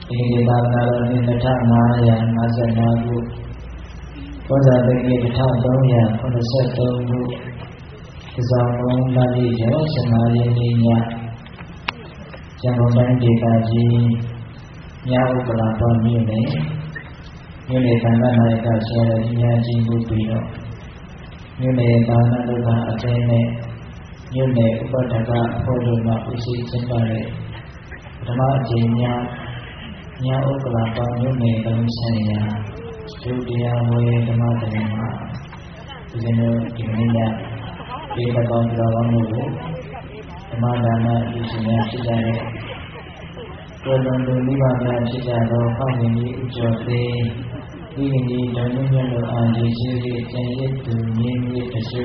ဒီနေ့သာနာတော်နှစ်2555ခုဘောဇာတိကိ1383ခုဒီဆောင်လုံးလာပြီးကျော်15ရက်နေ့ညရန်ကုန်တိုင်းဒေသကြီးမြောက်ဥက္ကလာတော်မြို့နယ်သံဃာနာယကဆရာတော်ကြီးများကြီးမှုပြီးတော့မြို့နယ်သာနာဒုက္ခအသင်းနဲ့မြို့နယ်ဥပဒကအဖွဲ့တို့မှဦးစီးကျင်းပတဲ့ပထမအကြိမ်မြောက်ဥက္ကလာတော်မြို့နယ်လုံးဆိုင်ရာဒုတိယဝေဓမ္မတရားမှာဒီနေ့ဒီနေ့ညဒီဘက်ကောင်တော်ကောင်းမှုကိုဓမ္မဒါနပြုရှင်များဖြစ်ကြတဲ့ကိုယ်တော်လူမိဘများဖြစ်ကြသောဟောင်းရင်ကြီးဥကျော်သေးဒီကနေ့ဓမ္မညလိုအာဒီရှိတဲ့ကျင့်ရည်သူမြင်းမြစ်တရှိ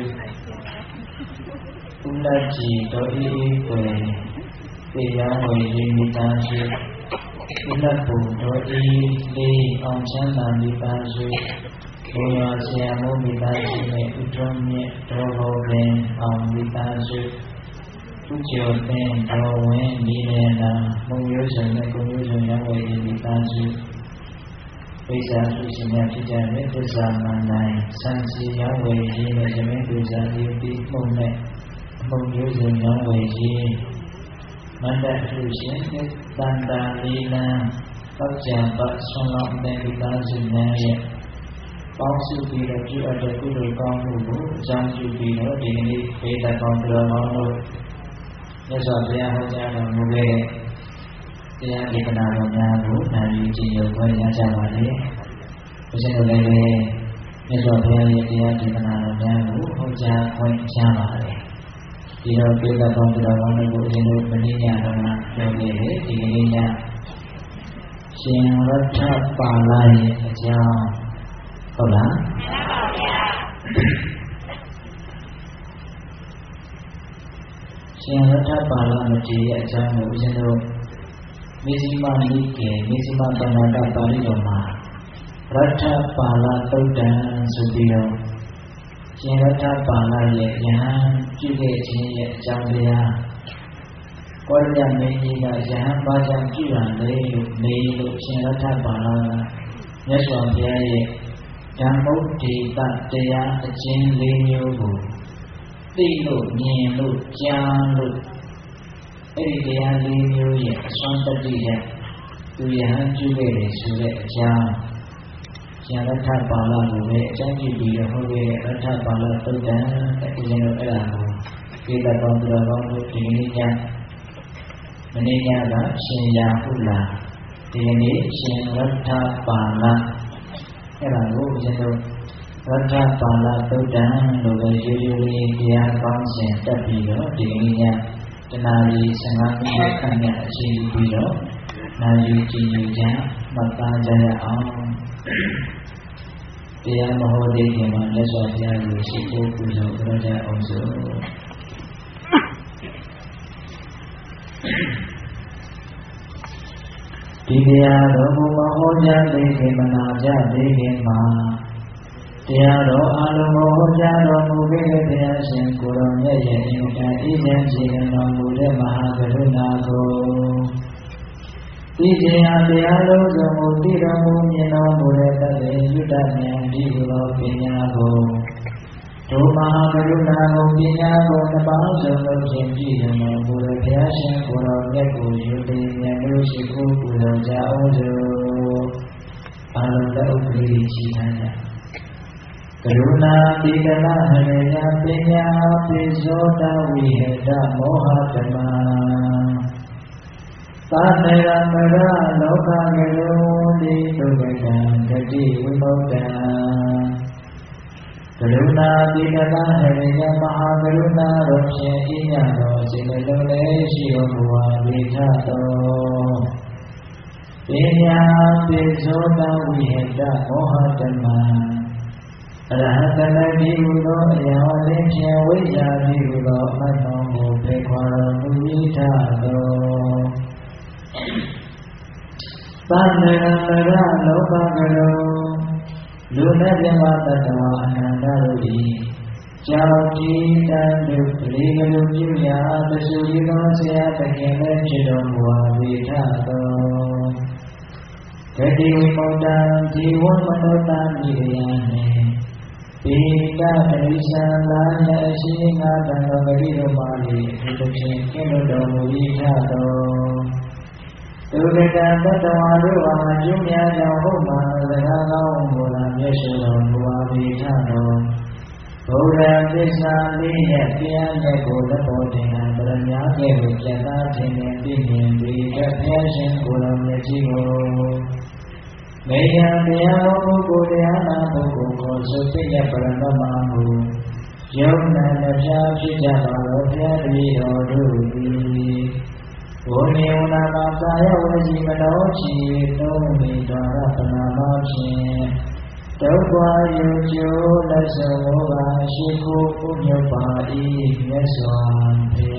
ဥလကြီးတော်ဤကိုပြေရောင်းဝယ်ရင်းမိသားစုဥလဘုံတော်ဤလေးအောင်ချမ်းသာမိသားစုဘုရားဆရာမိုးမိသားစုနဲ့ဥထုံးမြတ်တော်ဘောပင်အောင်မိသားစုဥကျော်သိန်းတော်ဝင်းဒီနေနာမုံရိုးစုံနဲ့ကိုမျိုးစုံရောင်းဝယ်ရင်းမိသားစုပိဿာစုရှင်များဖြစ်ကြတဲ့သစ္စာမန္တိုင်စံစီရောင်းဝယ်ရင်းနဲ့ဇမင်းပူဇာတိပိမှုံနဲ့မုံရိုးစုံရောင်းဝယ်ရင်းမန္တထုရှင်တန်တာလီလံပောက်ကြံပတ်ဆွမ်းလောင်းတဲ့မိသားစုများရဲ့ပေါင်းစုပြီးတော့ပြုအပ်တဲ့ကုသိုလ်ကောင်းမှုကိုအကြောင်းပြုပြီးတော့ဒီနေ့ဘေးတကောင်းတော်ကောင်းတို့မြတ်စွာဘုရားဟောကြားတော်မူခဲ့တဲ့တရားဒေသနာတော်များကိုနာယူကြည်ညိုခွင့်ရကြပါလေ။ဘုရားတို့လည်းမြတ်စွာဘုရားရဲ့တရားဒေသနာတော်များကိုဟောကြားခွင့်ရပါလေ။ဒီတော့ဘေးတကောင်းတော်ကောင်းတို့ကိုအရင်ကမနေ့ညတော့ပြောခဲ့တယ်ဒီနေ့ညရှင်ရထပါဠိရဲ့အကြောင်းဟုတ်လားမှန်ပါဗျာရှင်ရထပါဠိမကြီးရဲ့အကြောင်းကိုဦးဇင်းတို့မေဇိမနိကေမေဇိမသံဃာပါဠိတော်မှာရထပါဠိသုတ်တံဆိုပြီးတော့ရှင်ရထပါဠိရဲ့ယဟန်ပြုခဲ့ခြင်းရဲ့အကြောင်းတရားကောရမင်းကြီးကယဟန်ဘာကြောင့်ပြုရလဲလို့မေးလို့ရှင်ရထပါဠိကမြတ်စွာဘုရားရဲ့ဓမ္မုဒ္ဒေတတရားအကျဉ်း၄မျိုးကိုသိလို့မြင်လို့ကြားလို့အဲ့ဒီတရား၄မျိုးရဲ့အစွမ်းတတိယသူယဟန်ပြုခဲ့တယ်ဆိုတဲ့အကြောင်းရှင်ရထပါဠိကိုပဲအကြောင်းပြုပြီးတော့ဟောခဲ့တဲ့ရထပါဠိသုတ်တံအဲ့ဒီလိုအဲ့ဒါကိုဒီဘက်ကောင်းသူတော်ကောင်းတို့ဒီနေ့ညမနေ့ညကရှင်ရာဟုလာဒီနေ့ရှင်ရထပါဠိအဲ့ဒါကိုဦးဇင်းတို့ရထပါဠိသုတ်တံလို့ပဲရိုးရိုးလေးတရားကောင်းစဉ်တက်ပြီးတော့ဒီနေ့ညတနာရီ15မိနစ်ခန့်နဲ့အချိန်ပြီးတော့နာယူကြည်ညိုကြမှတ်သားကြရအောင်တရားမဟောသေးခင်မှာမြတ်စွာဘုရားကိုရှိခိုးပူဇော်ကြရအောင်စို့ဒီတရားတော်ကိုမဟောကြားသေးခင်မနာကြသေးခင်မှာတရားတော်အလုံးကိုဟောကြားတော်မူခဲ့တဲ့ဘုရားရှင်ကိုယ်တော်မြတ်ရဲ့အင်္ဂါဣဇံခြေတော်မူတဲ့မဟာကရုဏာကိုဒီတရားလုံးစုံကိုသိတော်မူမြင်တော်မူတဲ့တသေယုတ္တဉာဏ်ဒီလိုပညာကိုဒုမဟာကရုဏာကိုပညာကိုနှစ်ပါးစုံလုံးခြင်းကြည့်တော်မူတဲ့ဘုရားရှင်ကိုယ်တော်မြတ်ကိုယူသိဉာဏ်လို့ရှိခိုးပူဇော်ကြအောင်စို့အလုံးလက်ဥပ္ပရိကြီးထမ်းကြကရုဏာတိကလဟရေယပညာပိဇောတဝိဟတမောဟဓမ္မသာတေရမရလောကကရုတိဒုက္ခံဂတိဝိမု တံကရုဏာတိကလဟရေယမဟာကရုဏာတော်ဖြင့်ဤညတော်စေတလုံးလေးရှိတော်မူပါလေထတော်ပညာပိဇောတဝိဟတမောဟဓမ္မအရဟတမတိဟုသောအရာဝလင်းဖြင့်ဝိဇ္ဇာတိဟုသောအမှတ်တော်ကိုဖေခွာတော်မူ၏ထသောသံဃာမရလောကကရောလူနဲ့ပြမတ္တဝါအနန္တတို့သည်ကြောင့်ကြည်တန်တို့ပရိကလူပြုရာတဆူကြီးသောဆရာတခင်လည်းဖြစ်တော်မူပါ၏ထသောဂတိဝိမုတ္တံဒီဝမနောတမိရယနေပိတတရိသံလာယအရှိငါတံတော်ဂတိတို့ပါလေဒီတစ်ချင်းကင်းလို့တော်မူ၏ထတော်သူကတံတတဝါတို့ဟာကျုံများကြောင့်ဟုတ်မှာစကားကောင်းမူလာမျက်ရှိတော်မူပါ၏ထတော်ဘုရားသစ္စာလေးနဲ့တရားနဲ့ကိုလက်ပေါ်တင်တာဗရမ ्या ကဲ့သို့ပြတ်သားခြင်းနဲ့ပြည့်မြင်ပြီးဘုရားရှင်ကိုယ်တော်မြတ်ကြီးကိုမေယံတရားတော်ပုဂ္ဂိုလ်တရားနာပုဂ္ဂိုလ်ကိုသုတိယပရမမဟုယုံနာနှပြဖြစ်ကြပါတော်ဘုရားတပည့်တော်တို့သည်ဝိနည်းဝနာမှာကာယဝစီမနောချီသုံးမိတော်ရပနာမဖြင့်ဒုက္ခယုကျိုးလက်ဆောင်ကရှိခိုးပုညပါ၏မြတ်စွာဘု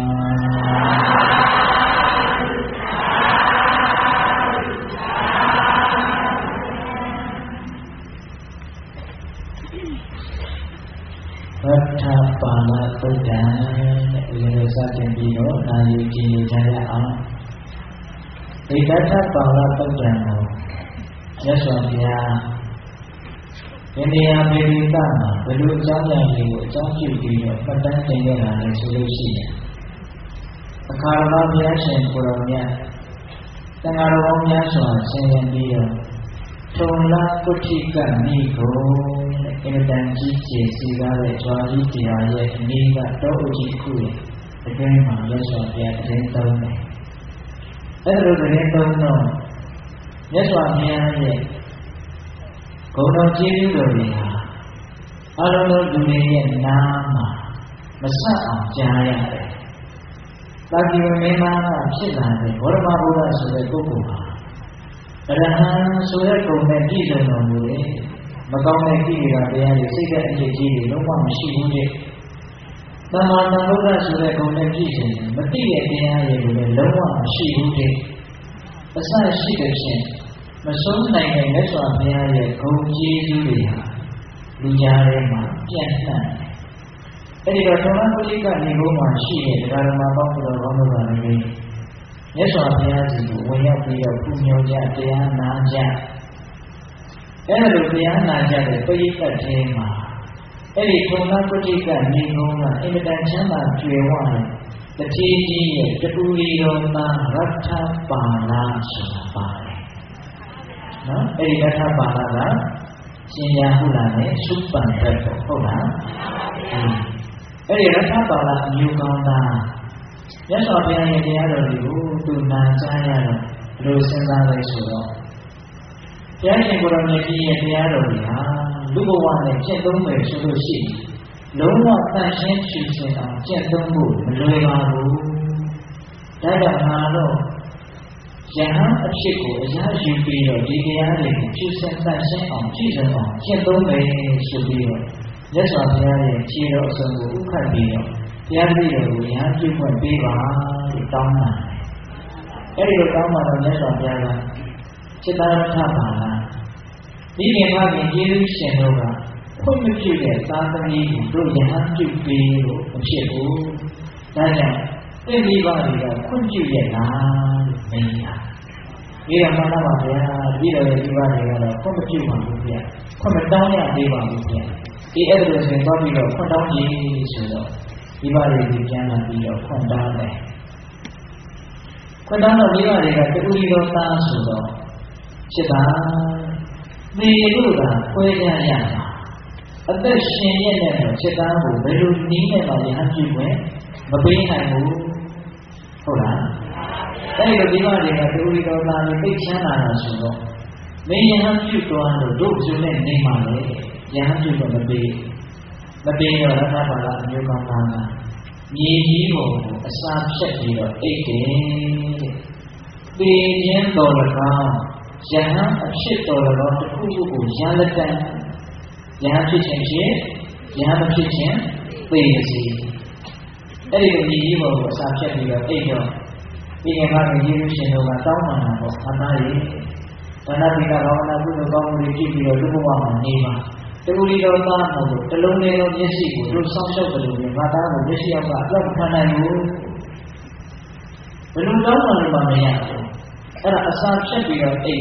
ရားဗတ္ထပါဠသုတ္တံဒီလိုစတင်ပြီးတော့နာယူကြည်ကြရအောင်ဒီဗတ္ထပါဠသုတ္တံကိုမြတ်စွာဘုရားဒီနေရာပေရိကမှာဘယ်လိုအကြောင်းအရာတွေကိုအကြောင်းပြုပြီးတော့ပတ်တန်းတင်ရတာလဲဆိုလို့ရှိရင်အခါတော်ဘုရားရှင်ကိုယ်တော်မြတ်တန်ဃာတော်ပေါင်းများစွာဆင်းရဲပြီးတော့ထုံလာကုဋ္ဌိကမိကိုအင်တန်ကြီးကျယ်စီကားတဲ့ကြွားကြီးတရားရဲ့အနည်းကတော့အကြီးခုရဲ့အတွင်းမှာမြတ်စွာဘုရားတရင်သုံးတယ်အဲ့ဒါလိုတရင်သုံးတော့မြတ်စွာဘုရားရဲ့ဂုဏ်တော်ကျေးဇူးတော်တွေဟာအလုံးစုံလူတွေရဲ့နာမှာမဆက်အောင်ကြားရတယ်။တာကိဝမင်းသားကဖြစ်လာတဲ့ဝရမဘုရားဆိုတဲ့ပုဂ္ဂိုလ်ဟာအရဟံဆိုတဲ့ဂုဏ်နဲ့ပြည့်စုံတော်မူတယ်။မကောင်းတဲ့ကိလေသာတရားတွေစိတ်ကအကျင့်ကြီးတွေလုံးဝမရှိဘူးတဲ့။သမ္မာသမ္ဗုဒ္ဓဆိုတဲ့ဂုဏ်နဲ့ပြည့်စုံတယ်မသိတဲ့တရားတွေကိုလည်းလုံးဝမရှိဘူးတဲ့။အစရှိတဲ့ဖြင့်မဆုံးနိုင်တဲ့မြတ်စွာဘုရားရဲ့ဂုဏ်ကျေးဇူးတွေဟာလူကြားထဲမှာပြန့်နှံ့တယ်။အဲဒီတော့သောမပုရိကနေဘုံမှာရှိတဲ့ဒကာရမပေါင်းတော်ကောင်းတို့ကလည်းမြတ်စွာဘုရားစီကိုဝင်ရောက်ပြီးတော့ပူညောကြတရားနာကြ။အဲလိုတရားနာကြတဲ့ပရိသတ်ထဲမှာအဲဒီသောမပုရိကနေဘုံကအင်မတန်ချမ်းသာကြွယ်ဝတဲ့တတိကြီးရဲ့တူရီတော်သားရတ္ထပါဠိဆိုတာပါတယ်။နော်အဲ့ဒီရထပါဠိကရှင်ရဟုလာနဲ့စုပန်ဘက်ပေါ့ဟုတ်လားအဲ့ဒီရထပါဠိအမျိုးကောင်းသားမြတ်စွာဘုရားရဲ့တရားတော်တွေကိုသူနာကြားရတော့ဘယ်လိုစဉ်းစားလဲဆိုတော့ဘုရားရှင်ကိုယ်တော်မြတ်ကြီးရဲ့တရားတော်တွေဟာလူဘဝနဲ့ကျင့်သုံးမယ်ဆိုလို့ရှိရင်လုံးဝတန်ရှင်းဖြူစင်အောင်ကျင့်သုံးဖို့မလွယ်ပါဘူးဒါကြောင့်ငါတော့ယဟန်အဖြစ်ကိုအရာယူပြီးတော့ဒီတရားတွေကိုဖြူစင်တန်ရှင်းအောင်ကြည့်စမ်းအောင်ကျင့်သုံးမယ်ဆိုပြီးတော့မြတ်စွာဘုရားရဲ့ခြေတော်အစုံကိုဥခတ်ပြီးတော့တရားပြည့်တော်ကိုယဟန်ပြုခွင့်ပေးပါလို့တောင်းတာအဲဒီလိုတောင်းမှတော့မြတ်စွာဘုရားကจิตตရထပါလားဒီနေ့မှပြင်ကျေးဇူးရှင်တို့ကဖွင့်မပြုတဲ့သာသမီကိုတို့ယဟန်ပြုပေးလို့မဖြစ်ဘူးဒါကြောင့်သိမိပါတွေကခွင့်ပြုရဲ့လားလို့မင်းညာဒီကမှန်ပါဗျာဒီလိုရဲ့ဒီပါတွေကတော့ခွင့်မပြုပါဘူးဗျာခွင့်မတောင်းရသေးပါဘူးဗျာဒီအဲ့လိုဆိုရင်တော့ပြီးတော့ခွင့်တောင်းကြည့်ဆိုတော့ဒီပါတွေပြန်လာပြီးတော့ခွင့်တောင်းတယ်ခွင့်တောင်းတော့ဒီပါတွေကတူရီတော်သားဆိုတော့ဖြစ်တာဒီလိုကခွဲကြရမှာအသက်ရှင်ရဲ့နဲ့ဖြစ်တာကိုဘယ်လိုနည်းနဲ့မှယဟန်ပြုခွင့်မပေးနိုင်ဘူးဟုတ်လားအဲ့ဒီဒီမှာတွေကတူရီတော်သားတွေသိချမ်းလာတာဆိုတော့မင်းယဟန်ပြုသွားလို့တို့ကျုံနဲ့နေမှလေယဟန်ပြုတော့မပေးတော့ရထပါဠိအမျိုးကောင်းသားကမြေကြီးကိုအစာဖြတ်ပြီးတော့အိတ်တယ်တဲ့ပေခြင်းတော်၎င်းယဟန်အဖြစ်တော်၎င်းတစ်ခုခုကိုရန်လက်တန်ယဟန်ဖြစ်ခြင်းဖြင့်ယဟန်မဖြစ်ခြင်းပေစီအဲ့ဒီလိုညီကြီးပေါ်ကိုအစာဖြတ်ပြီးတော့အိတ်တော့ဒီကမှာယေရှုရှင်တို့ကတောင်းပန်တာပေါ့အသားရည်ဒါနပိကဘာဝနာကုသိုလ်ကောင်းမှုတွေကြည့်ပြီးတော့လူဘဝမှာနေပါတူလီတော်သားမို့လို့တလုံးလေးလုံးမျက်စိကိုတို့ဆောင်းလျှောက်တယ်လို့ငါသားကိုမျက်စိရောက်ကအတော့ခံနိုင်ဘူးဘယ်လိုတောင်းပန်လို့မရဘူးအဲ့ဒါအစာဖြတ်ပြီးတော့အိတ်တာ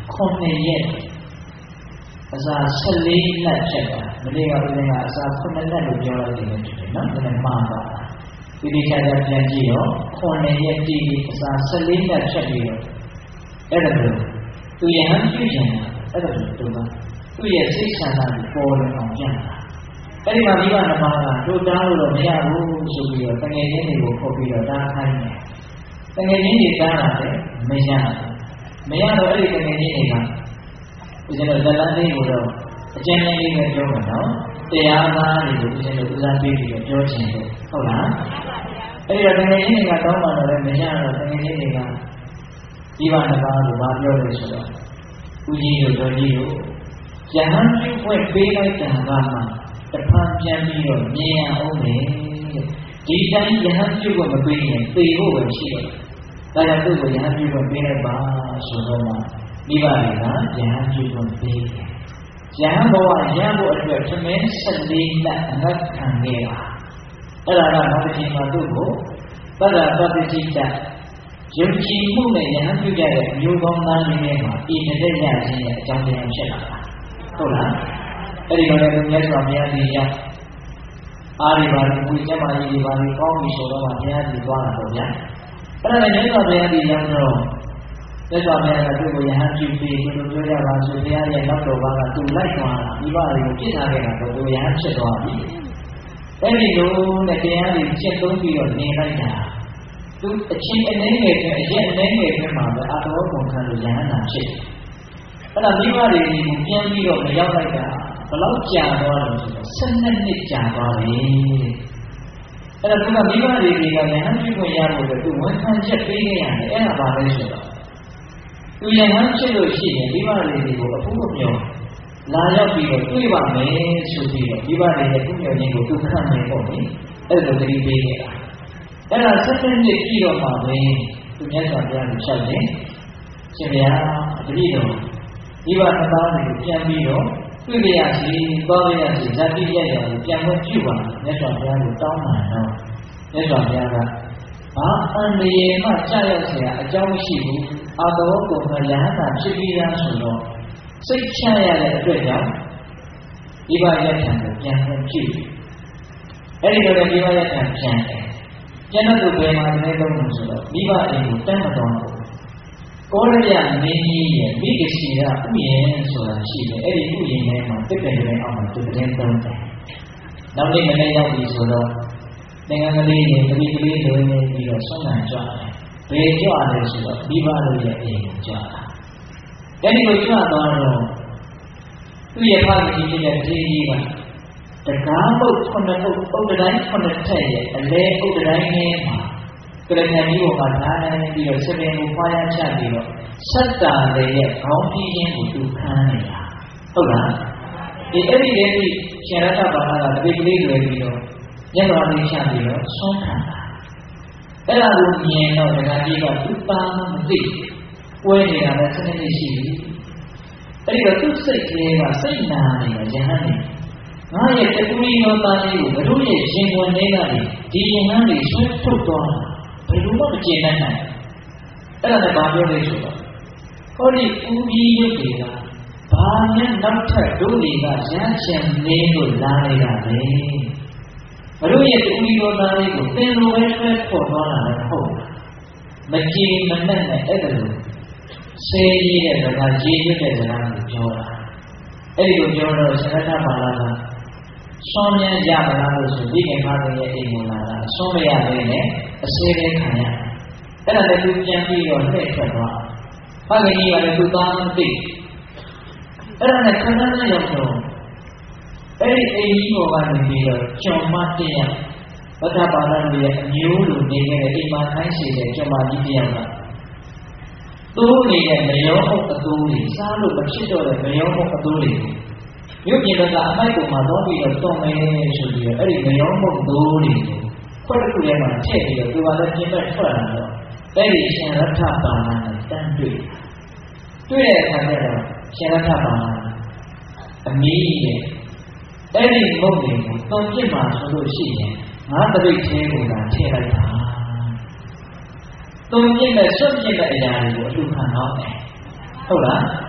9 ရက်အစာ14 လက်ချက်တာမနေ့ကဦးဇင်းကအစာ9 လက်လို့ပြောလိုက်တယ်တူတယ်နော်ဒါနဲ့မှားပါဒီဒီချာချာပြန်ကြည့်တော့9 ရက်တည်ပြီးအစာ14 လက်ချက်ပြီးတော့အဲ့ဒါလို့သူယဟန်ပြုချင်တာအဲ့ဒါလို့သူကသူ့ရဲ့စိတ်ဆန္ဒကိုပေါ်လွင်အောင်ပြန်တာအဲ့ဒီမှာမိဘနှစ်ပါးကတို့တားလို့မရဘူးဆိုပြီးတော့တငယ်ချင်းတွေကိုခေါ်ပြီးတော့တားခိုင်းတယ်တငယ်ချင်းတွေတားတာလည်းမရတော့အဲ့ဒီတငယ်ချင်းတွေကဦးဇင်းတို့ဇလန်းလေးကိုတော့အကျဉ်းလေးလေးပဲပြောမှာနော်တရားသားတွေကိုဦးဇင်းတို့ဦးစားပေးပြီးတော့ပြောချင်တယ်ဟုတ်လားအဲ့ဒီတော့တငယ်ချင်းတွေကတောင်းပါတော့လည်းမရတော့တငယ်ချင်းတွေကမိဘနှစ်ပါးကိုမပြောလို့ဆိုတော့ဦးကြီးတို့တော်ကြီးတို့ယဟန်ပြုခွင့်ပေးလိုက်တာကမှတဖန်ပြန်ပြီးတော့မြင်ရအောင်လေဒီတိုင်းယဟန်ပြုခွင့်မပေးရင်သေဖို့ပဲရှိတယ်ဒါကြောင့်သူ့ကိုယဟန်ပြုခွင့်ပေးလိုက်ပါဆိုတော့မှမိဘတွေကယဟန်ပြုခွင့်ပေးတယ်ယဟန်ဘဝရဖို့အတွက်သမင်း14 လက်အငတ်ခံခဲ့တာအဲ့ဒါကနောက်တစ်ချိန်မှာသူ့ကိုသတ္တပပ္ပစိတ္တယုံကြည်မှုနဲ့ယဟန်ပြုကြတဲ့မျိုးကောင်းသားတွေထဲမှာဤတဲ့ရခြင်းရဲ့အကြောင်းတရားဖြစ်လာတာဟုတ်လားအဲ့ဒီတော့လည်းမြတ်စွာဘုရားကြီးရောက်အားဒီပါလို့ဝိကျမကြီးဒီပါလို့ကောင်းပြီဆိုတော့ဘုရားကြီးသွားတာပေါ့ဗျာအဲ့ဒါလည်းမြတ်စွာဘုရားကြီးရောက်တော့မြတ်စွာဘုရားကသူ့ကိုယဟန်ပြုပြီးသူတို့ပြောကြပါဆိုဘုရားရဲ့နောက်တော်ဘာကသူလိုက်သွားတာမိဘတွေကိုပြစ်ထားခဲ့တာတော့သူယဟန်ဖြစ်သွားပြီအဲ့ဒီလိုနဲ့တရားကြီးကျင့်သုံးပြီးတော့နေလိုက်တာသူအချင်းအနေငယ်နဲ့အရက်အနေငယ်နဲ့မှာပဲအာတော်ကုန်ခံလို့ယဟန်တာဖြစ်တယ်အဲ့ဒါမိဘတွေကိုပြန်ပြီးတော့မရောက်လိုက်တာဘယ်လောက်ကြာသွားလို့ဆိုတော့12 နှစ်ကြာသွားပြီအဲ့ဒါသူကမိဘတွေကယဟန်ပြုခွင့်ရဖို့အတွက်သူဝန်ခံချက်ပေးခဲ့ရတယ်အဲ့ဒါပါလဲဆိုတော့သူယဟန်ဖြစ်လို့ရှိရင်မိဘတွေကိုအဖို့မပြောလာရောက်ပြီးတော့တွေ့ပါမယ်ဆိုပြီးတော့မိဘတွေရဲ့ပြုမြုံခြင်းကိုသူခံမယ်ပေါ့လေအဲ့လိုတတိပေးခဲ့တာအဲ့ဒါ12 နှစ်ပြီးတော့မှပဲသူမြတ်စွာဘုရားကိုလျှောက်တယ်ရှင်ဗျာတတိတော်မိဘနှစ်ပါးတွေကိုပြန်ပြီးတော့တွေ့ကြရစီသွားကြရစီဇာတိရရကိုပြန်မပြုပါမြတ်စွာဘုရားကိုတောင်းပန်တော့မြတ်စွာဘုရားကဘာအန္တရာယ်မှကြာရောက်เสียအကြောင်းမရှိဘူးအာတော်ကိုယ်ကယဟန်တာဖြစ်ပြီးရဆိုတော့စိတ်ချရတဲ့အတွက်ကြောင့်မိဘရထံကိုပြန်မပြုအဲ့ဒီတော့မိဘရထံပြန်တယ်ကျန်တဲ့သူတွေမှာလည်းလုံးလို့ဆိုတော့မိဘအိမ်ကိုတန်းမတော်ဘူးကောရယမင်းကြီးရဲ့မိဂစီရဥယျာဉ်ဆိုတာရှိတယ်အဲ့ဒီဥယျာဉ်ထဲမှာတစ်ပင်တွေအောက်မှာသူတင်သုံးတယ်နောက်နေ့မနေ့ရောက်ပြီဆိုတော့သင်္ကန်းကလေးတွေတတိကလေးတွေပြီးတော့ဆုံးခံကြတယ်ဘယ်ကြွလဲဆိုတော့မိဘတို့ရဲ့အိမ်ကိုကြွတာအဲ့ဒီလိုကြွသွားတော့သူ့ရဲ့ဖခင်ကြီးရဲ့တကြီးကတကားပုတ်9 ပုတ်ပုတ်တိုင်း9 ထက်ရဲ့အလဲပုတ်တိုင်းထဲမှာကရဏီကိုမှထားနေပြီးတော့စပင်ကိုဖွာရချပြီးတော့ဆက်တာရဲ့ခေါင်းပြင်းခြင်းကိုသူခံနေတာဟုတ်လားဒီအဲ့ဒီရဲ့ရှင်ရတ္တဘာသာကတပိကလေးတွေပြီးတော့ညက်တော်လေးချပြီးတော့ဆုံးခံတာအဲ့ဒါကိုမြင်တော့ဒကာကြီးကသူ့သားမသိပွဲနေတာလည်းစနစ်ရှိပြီအဲ့ဒီတော့သူ့စိတ်ကလေးကစိတ်နာနေတာယဟန်နေငါရဲ့တကူရီတော်သားလေးကိုဘုတို့ရဲ့ရှင်ဝင်နေကလေဒီယဟန်လေးဆွဲထုတ်သွားတာဘယ်လိုမှမကျေနပ်နိုင်အဲ့ဒါနဲ့ဘာပြောလဲဆိုတော့ဟောဒီဦးကြီးရုပ်တွေကဘာနဲ့နောက်ထပ်တို့တွေကရမ်းချင်နေလို့လာနေတာလေဘုတို့ရဲ့ဦးကြီးတော်သားလေးကိုသင်လိုပဲဆွဲထုတ်သွားတာလည်းဟုတ်မကျေမနပ်နဲ့အဲ့ဒါလိုဆေးကြီးတဲ့စကားကြီးရွတ်တဲ့စကားကိုပြောတာအဲ့ဒီလိုပြောတော့စရထဘာလာကဆွမ်းမြန်းရမလားလို့ဆိုဒီကမာတဲ့အိမ်ကိုလာတာဆွမ်းမရဘဲနဲ့အစေးလေးခံရအဲ့ဒါလည်းသူပြန်ပြီးတော့နှိမ့်ထွက်သွားဖခင်ကြီးကလည်းသူသားမသိအဲ့ဒါနဲ့ခဏနဲ့ရောက်တော့အဲ့ဒီအိမ်ကြီးပေါ်ကနေပြီးတော့ကျော်မတက်ရဗဒ္ဓဘာသာရဲ့အမျိုးလိုနေခဲ့တဲ့အိမ်မှာထိုင်းရှိတဲ့ကျော်မကြီးတယောက်ကသူ့နေတဲ့မယောဟုတ်အတူတွေစားလို့မဖြစ်တော့တဲ့မယောဟုတ်အတူတွေမြို့ပြည်ကအမိုက်ပုံမှာတော့ပြီးတော့တုံနေဆိုပြီးတော့အဲ့ဒီမယောဟုတ်သူတွေကိုခွက်တစ်ခုထဲမှာထည့်ပြီးတော့သူကလည်းပြင်မဲ့ထွက်လာတော့အဲ့ဒီရှင်ရထပါဏနဲ့တန်းတွေ့တဲ့အခါကျတော့ရှင်ရထပါဏအမီးရဲ့အဲ့ဒီမုတ်တွေကိုတုံပြစ်မှာဆိုလို့ရှိရင်ငါတပိတ်သေးကိုသာထည့်လိုက်တာတုံပြစ်မဲ့ဆွတ်ပြစ်မဲ့အရာတွေကိုအလူခံတော့တယ်ဟုတ်လား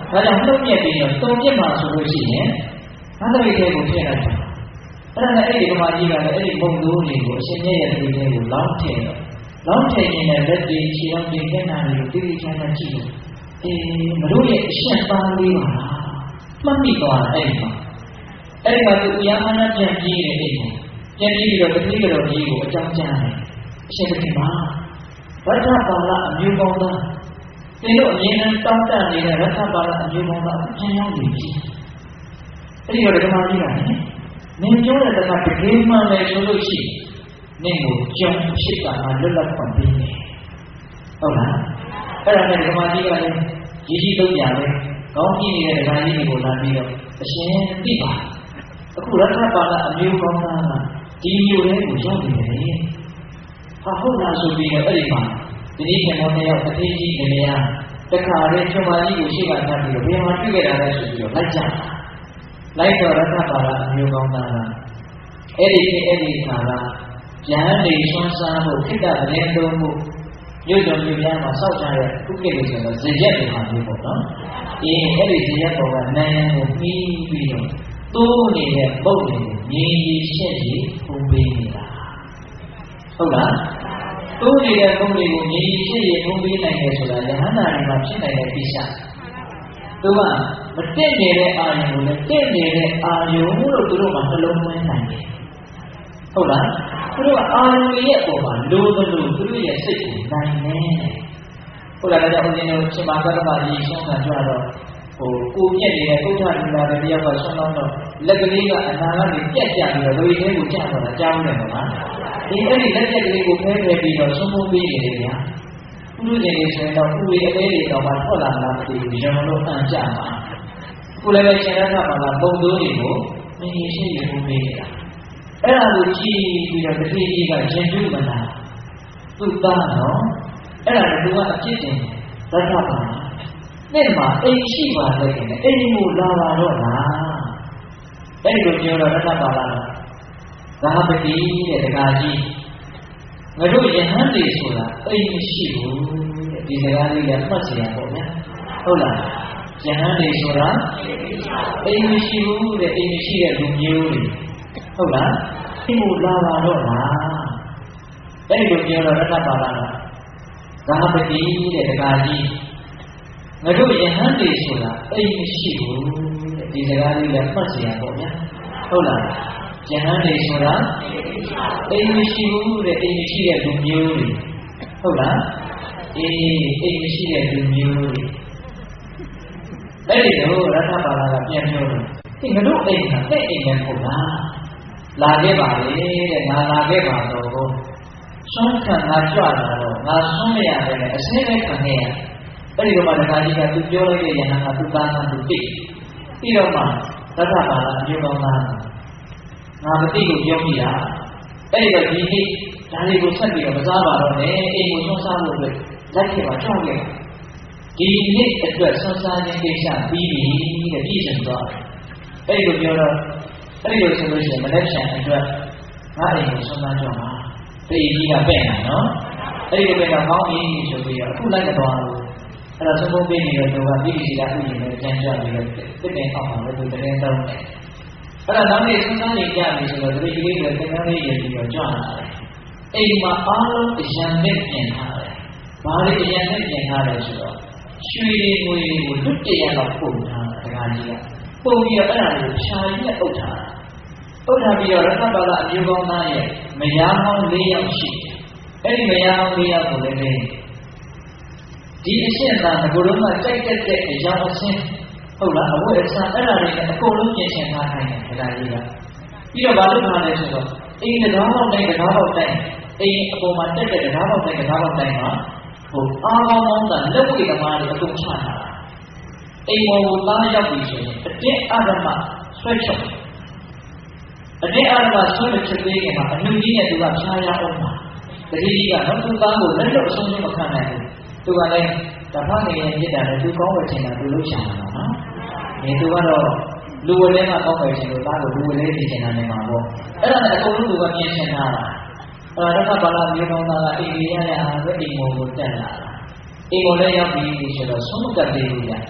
ဒါကြောင့်နှုတ်မြက်ပြီးတော့တုံပြစ်မှာဆိုလို့ရှိရင်ငါတပိတ်လေးကိုထည့်လိုက်တာအဲ့ဒါနဲ့အဲ့ဒီဓမ္မကြီးကလည်းအဲ့ဒီပုံသိုးတွေကိုအရှင်မြတ်ရဲ့တပိတ်လေးကိုလောင်းထည့်တော့လောင်းထည့်ခြင်းနဲ့လက်တွေခြေထောက်တွေမျက်နှာတွေကိုတိတိကျကျကြည့်လို့မတို့ရဲ့အရှင်သားလေးပါလားမှတ်မိသွားတာအဲ့ဒီမှာသူဥယာမနာပြန်ပြေးတယ်အဲ့ဒီပြန်ပြေးပြီးတော့တတိကတော်ကြီးကိုအကြောင်းကြားတယ်အရှင်သခင်ပါရထပါဠအမျိုးကောင်းသားသင်တို့အမြဲတမ်းတောင်းတနေတဲ့ရထပါဠအမျိုးကောင်းသားပြန်ရောက်နေပြီအဲ့ဒီတော့ဓမ္မကြီးကနင်ပြောတဲ့တခါတကယ်မှလည်းဆိုလို့ရှိနင့်ကိုကြောင်းဖြစ်တာမှလွတ်လပ်ခွင့်ပေးတယ်ဟုတ်လားအဲ့ဒါနဲ့ဓမ္မကြီးကလည်းရည်ကြီးသုံးပြတယ်ကောင်းကြည့်နေတဲ့ဓမ္မကြီးတွေကိုလာပြီးတော့အရှင်သိပါအခုရထပါဠအမျိုးကောင်းသားကဒီမျိုးလေးကိုရောက်နေတယ်ဟာဟုတ်လားဆိုပြီးတော့အဲ့ဒီမှာဒီနေ့ခင်ဗျားတို့အသေးကြီးနေရတခါလေးကျွမ်းမကြီးကိုရှိကထားပြီးတော့ဘယ်မှာတွေ့ခဲ့တာလဲဆိုပြီးတော့လိုက်ကြလိုက်တော့ရထပါဠအမျိုးကောင်းသားကအဲ့ဒီခါကဉာဏ်နေဆွမ်းစားဖို့ခိတ္တသတင်းသုံးမှုမြို့တော်မြို့များမှာစောက်ကြတဲ့ဥက္ကဋ္ဌဆိုတော့ဇေယျတွေမှာမျိုးပေါ့နော်ဒီအဲ့ဒီဇေယျပေါ်ကနိုင်ရန်ကိုပြီးပြီးတော့တိုးနေတဲ့ပုံတွေကိုမြင်ရရှက်ရပုံပေးနေတာဟုတ်လားတိုးနေတဲ့ပုံတွေကိုမြင်ရရှက်ရပုံပေးနိုင်တယ်ဆိုတာယဟန္တာတွေမှာဖြစ်နိုင်တဲ့ကိစ္စသူကမတက်နေတဲ့အာယုံကိုလည်းတက်နေတဲ့အာယုံလို့သူတို့ကနှလုံးသွင်းနိုင်တယ်ဟုတ်လားသူတို့ကအာယုံရဲ့ပုံမှာလိုသလိုသူတို့ရဲ့စိတ်ကိုနိုင်နေဟုတ်လားဒါကြောင့်ဦးဇင်းတို့ရှင်မာသတ္တမကြီးရှင်းတာကြတော့ကိုပြက်နေတဲ့ဥဋ္ဌလူလာတဲ့တယောက်ကဆွမ်းလောင်းတော့လက်ကလေးကအနာကနေပြက်ကြပြီးတော့လူကြီးကိုကြာတော့တာကြားနေတယ်နော်ဒီအဲ့ဒီလက်ချက်ကလေးကိုဖဲဖဲပြီးတော့ဆုံးမပေးနေတယ်ဗျာဥရုကျင်လေးဆိုရင်တော့ဥရိအသေးတွေတော့မှထွက်လာတာမသိဘူးကျွန်တော်တို့အံ့ကြမှာခုလည်းပဲရှင်ရထမှာပုံသိုးတွေကိုမြင်ရှိရပုံပေးနေတာအဲ့ဒါကိုကြည့်ပြီးတော့တတိကြီးကရင်တုမနာသူ့သားနော်အဲ့ဒါကသူကအပြစ်တင်ရထပါနဲ့မှာအိမ်ရှိပါလေခင်ဗျအိမ်ကိုလာပါတော့လားအဲ့ဒီလိုပြောတော့ရထပါလားသာပတိတဲ့တကားကြီးငါတို့ယဟန်တွေဆိုတာအိမ်မရှိဘူးတဲ့ဒီစကားလေးကမှတ်စရာပေါ့ဗျာဟုတ်လားယဟန်တွေဆိုတာအိမ်မရှိဘူးတဲ့အိမ်မရှိတဲ့လူမျိုးတွေဟုတ်လားအိမ်ကိုလာပါတော့လားအဲ့ဒီလိုပြောတော့ရထပါလားသာပတိတဲ့တကားကြီးငါတို့ယဟန်တွေဆိုတာအိမ်မရှိဘူးတဲ့ဒီစကားလေးကမှတ်စရာပေါ့ဗျာဟုတ်လားယဟန်တွေဆိုတာအိမ်မရှိဘူးတဲ့အိမ်မရှိတဲ့လူမျိုးတွေဟုတ်လားအိမ်မရှိတဲ့လူမျိုးတွေအဲ့ဒီတော့ရထပါဠကပြန်ပြောတယ်ဒီငါတို့အိမ်ကတဲ့အိမ်နဲ့ပေါ့လားလာခဲ့ပါလေတဲ့ငါလာခဲ့ပါတော့ဆွမ်းခံငါကြွလာတော့ငါဆွမ်းမရတယ်နဲ့အစင်းပဲခံခဲ့ရအဲ့ဒီတော့မှဒကာကြီးကသူပြောလိုက်တဲ့ယဟန်ကသူ့သားကသူသိပြီးတော့မှရထပါဠအမျိုးကောင်းသားငါမသိလို့ပြောမိတာအဲ့ဒီတော့ဒီနေ့ဒါလေးကိုဆက်ပြီးတော့မစားပါတော့နဲ့အိမ်ကိုဆွမ်းစားဖို့အတွက်လက်ခေပါကြောက်ခဲ့ဒီနေ့အတွက်ဆွမ်းစားခြင်းကိစ္စပြီးပြီတဲ့ပြည့်စုံသွားအဲ့ဒီလိုပြောတော့အဲ့ဒီလိုဆိုလို့ရှိရင်မလက်ချံအတွက်ငါအိမ်ကိုဆွမ်းစားကြောက်ပါတေကြီးကပဲ့နေနော်အဲ့ဒီလိုပဲကောင်းပြီဆိုပြီးတော့အခုလိုက်တော့အဲ့တော့သုံးပေးနေတော့သူကပြည်စီလာဥယျာဉ်နဲ့ကြမ်းကြပြီးတော့တစ်ပင်အောက်မှာလည်းသူတရင်သုံးတယ်အဲ့ဒါနောက်နေ့စဉ်းစားနေကြပြီဆိုတော့ဒီကလေးကသင်္ကန်းလေးရပြီးတော့ကြွလာတယ်အိမ်မှာအားလုံးအရန်နဲ့ပြင်ထားတယ်ဘာလို့အရန်နဲ့ပြင်ထားလဲဆိုတော့ရွှေတွေငွေတွေကိုလွတ်တရတော့ပုံထားတာဒကာကြီးကပုံပြီးတော့အဲ့ဒါကိုဖြာရည်နဲ့အုပ်ထားပြီးတော့ရထပါဠအမျိုးကောင်းသားရဲ့မယားဟောင်း၄ယောက်ရှိအဲ့ဒီမယားဟောင်း၄ယောက်ကိုလည်းဒီအရှင်းသားကဘုလုံးကကြိုက်တဲ့အကြောင်းအရှင်းဟုတ်လားအဝတ်အစားအဲ့ဒါတွေနဲ့အကုန်လုံးပြင်ဆင်ထားနိုင်တယ်ဒကာကြီးကပြီးတော့ဘာလုပ်ထားလဲဆိုတော့အိမ်တရားပေါက်တိုင်းတရားပေါက်တိုင်းအိမ်အပေါ်မှာတက်တဲ့တရားပေါက်တိုင်းတရားပေါက်တိုင်းမှာအားကောင်းကောင်းသာလက်ဝိသမားတွေအကုန်ချထားတာအိမ်ပေါ်ကိုသားရောက်ပြီဆိုရင်အတင်းအဓမ္မဆွဲချုပ်အတင်းအဓမ္မဆွဲမချက်သေးခင်မှာအနှုတ်ကြီးနဲ့သူကဖြားရအောင်ပါတတိကြီးကတော့သူ့သားကိုလက်လို့အဆုံးမခံနိုင်ဘူးသူကလည်းတဖာနေရင်ပြစ်တာလည်းသူကောင်းဝယ်ချင်တာသူလုပ်ချင်တာနော်ဒီသူကတော့လူဝဲထဲမှာကောင်းဝယ်ချင်လို့သားကိုလူဝဲလေးပြင်ချင်တာနေမှာပေါ့အဲ့ဒါနဲ့အကုန်လုံးသူကပြင်ချင်တာအဲ့ဒါကဘာလာမျိုးကောင်းသားကအိမ်ကြီးရရအားပဲအိမ်မောကိုတက်လာတာအိမ်မောလည်းရောက်ပြီဆိုတော့ဆုံးမကတ်သေးဘူးဗျ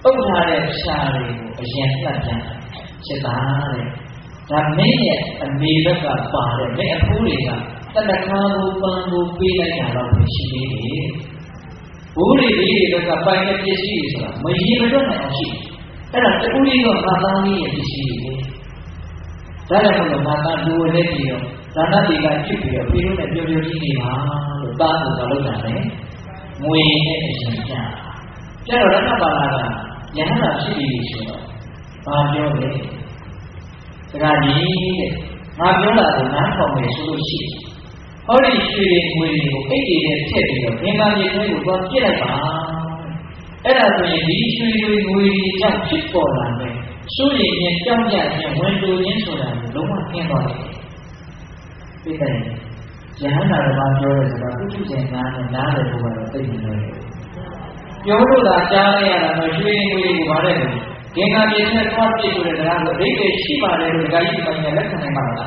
ပုတ်ထားတဲ့ရှားတွေကိုအရင်နှက်ပြန်ချက်သားတဲ့ဒါမင်းရဲ့အမေဘက်ကပါတဲ့မင်းအဖိုးတွေကတဏ္ဍခါကိုပန်းကိုပေးလိုက်တာတော့ရှိသေးတယ်ဘိုးတွေဘက်ကပိုင်တဲ့ပစ္စည်းတွေဆိုတာမရင်မတွက်နိုင်အောင်ရှိအဲ့ဒါတူလေးတော့ငါသားလေးရဲ့ပစ္စည်းတွေဒါလည်းမဟုတ်ငါသားလူဝဲလက်ပြီးတော့ဒါနတိကဖြစ်ပြီးတော့ဖေလို့နဲ့ပြောပြောကြီးနေပါလို့သားကိုတော့လုပ်တာလေငွေနဲ့အရင်ကျတော့ရတ္တပါဠိကယဟနာဖြစ်ပြီးဆိုတော့ဘာပြောလဲစကားကြီးတဲ့ငါပြောတာကိုနားထောင်နေဆိုလို့ရှိတယ်ဟောဒီရွှေငွေတွေကိုအိတ်တွေနဲ့ထည့်ပြီးတော့ဘင်္ဂါမြေထဲကိုသွားပြစ်လိုက်ပါအဲ့ဒါဆိုရင်ဒီရွှေငွေတွေကြောင့်ဖြစ်ပေါ်လာတဲ့စိုးရိမ်ခြင်းကြောက်ကြခြင်းဝန်တိုခြင်းဆိုတာကိုလုံးဝကျင်းသွားတယ်ပြတဲ့ယဟနာတော်မှာပြောတဲ့စကားပုထုဇဉ်များနဲ့နားလည်ဖို့ကတော့သိနေတယ်ပြောလို့သာကြားရရတာတော့ရွှေငွေတွေကိုဗါတဲ့လို့ဘင်္ဂါမြေထဲသွားပြစ်ဆိုတဲ့စကားကိုအဓိပ္ပာယ်ရှိပါတယ်လို့ဒကာကြီးဒီပိုင်းနဲ့လက်ခံနိုင်ပါလား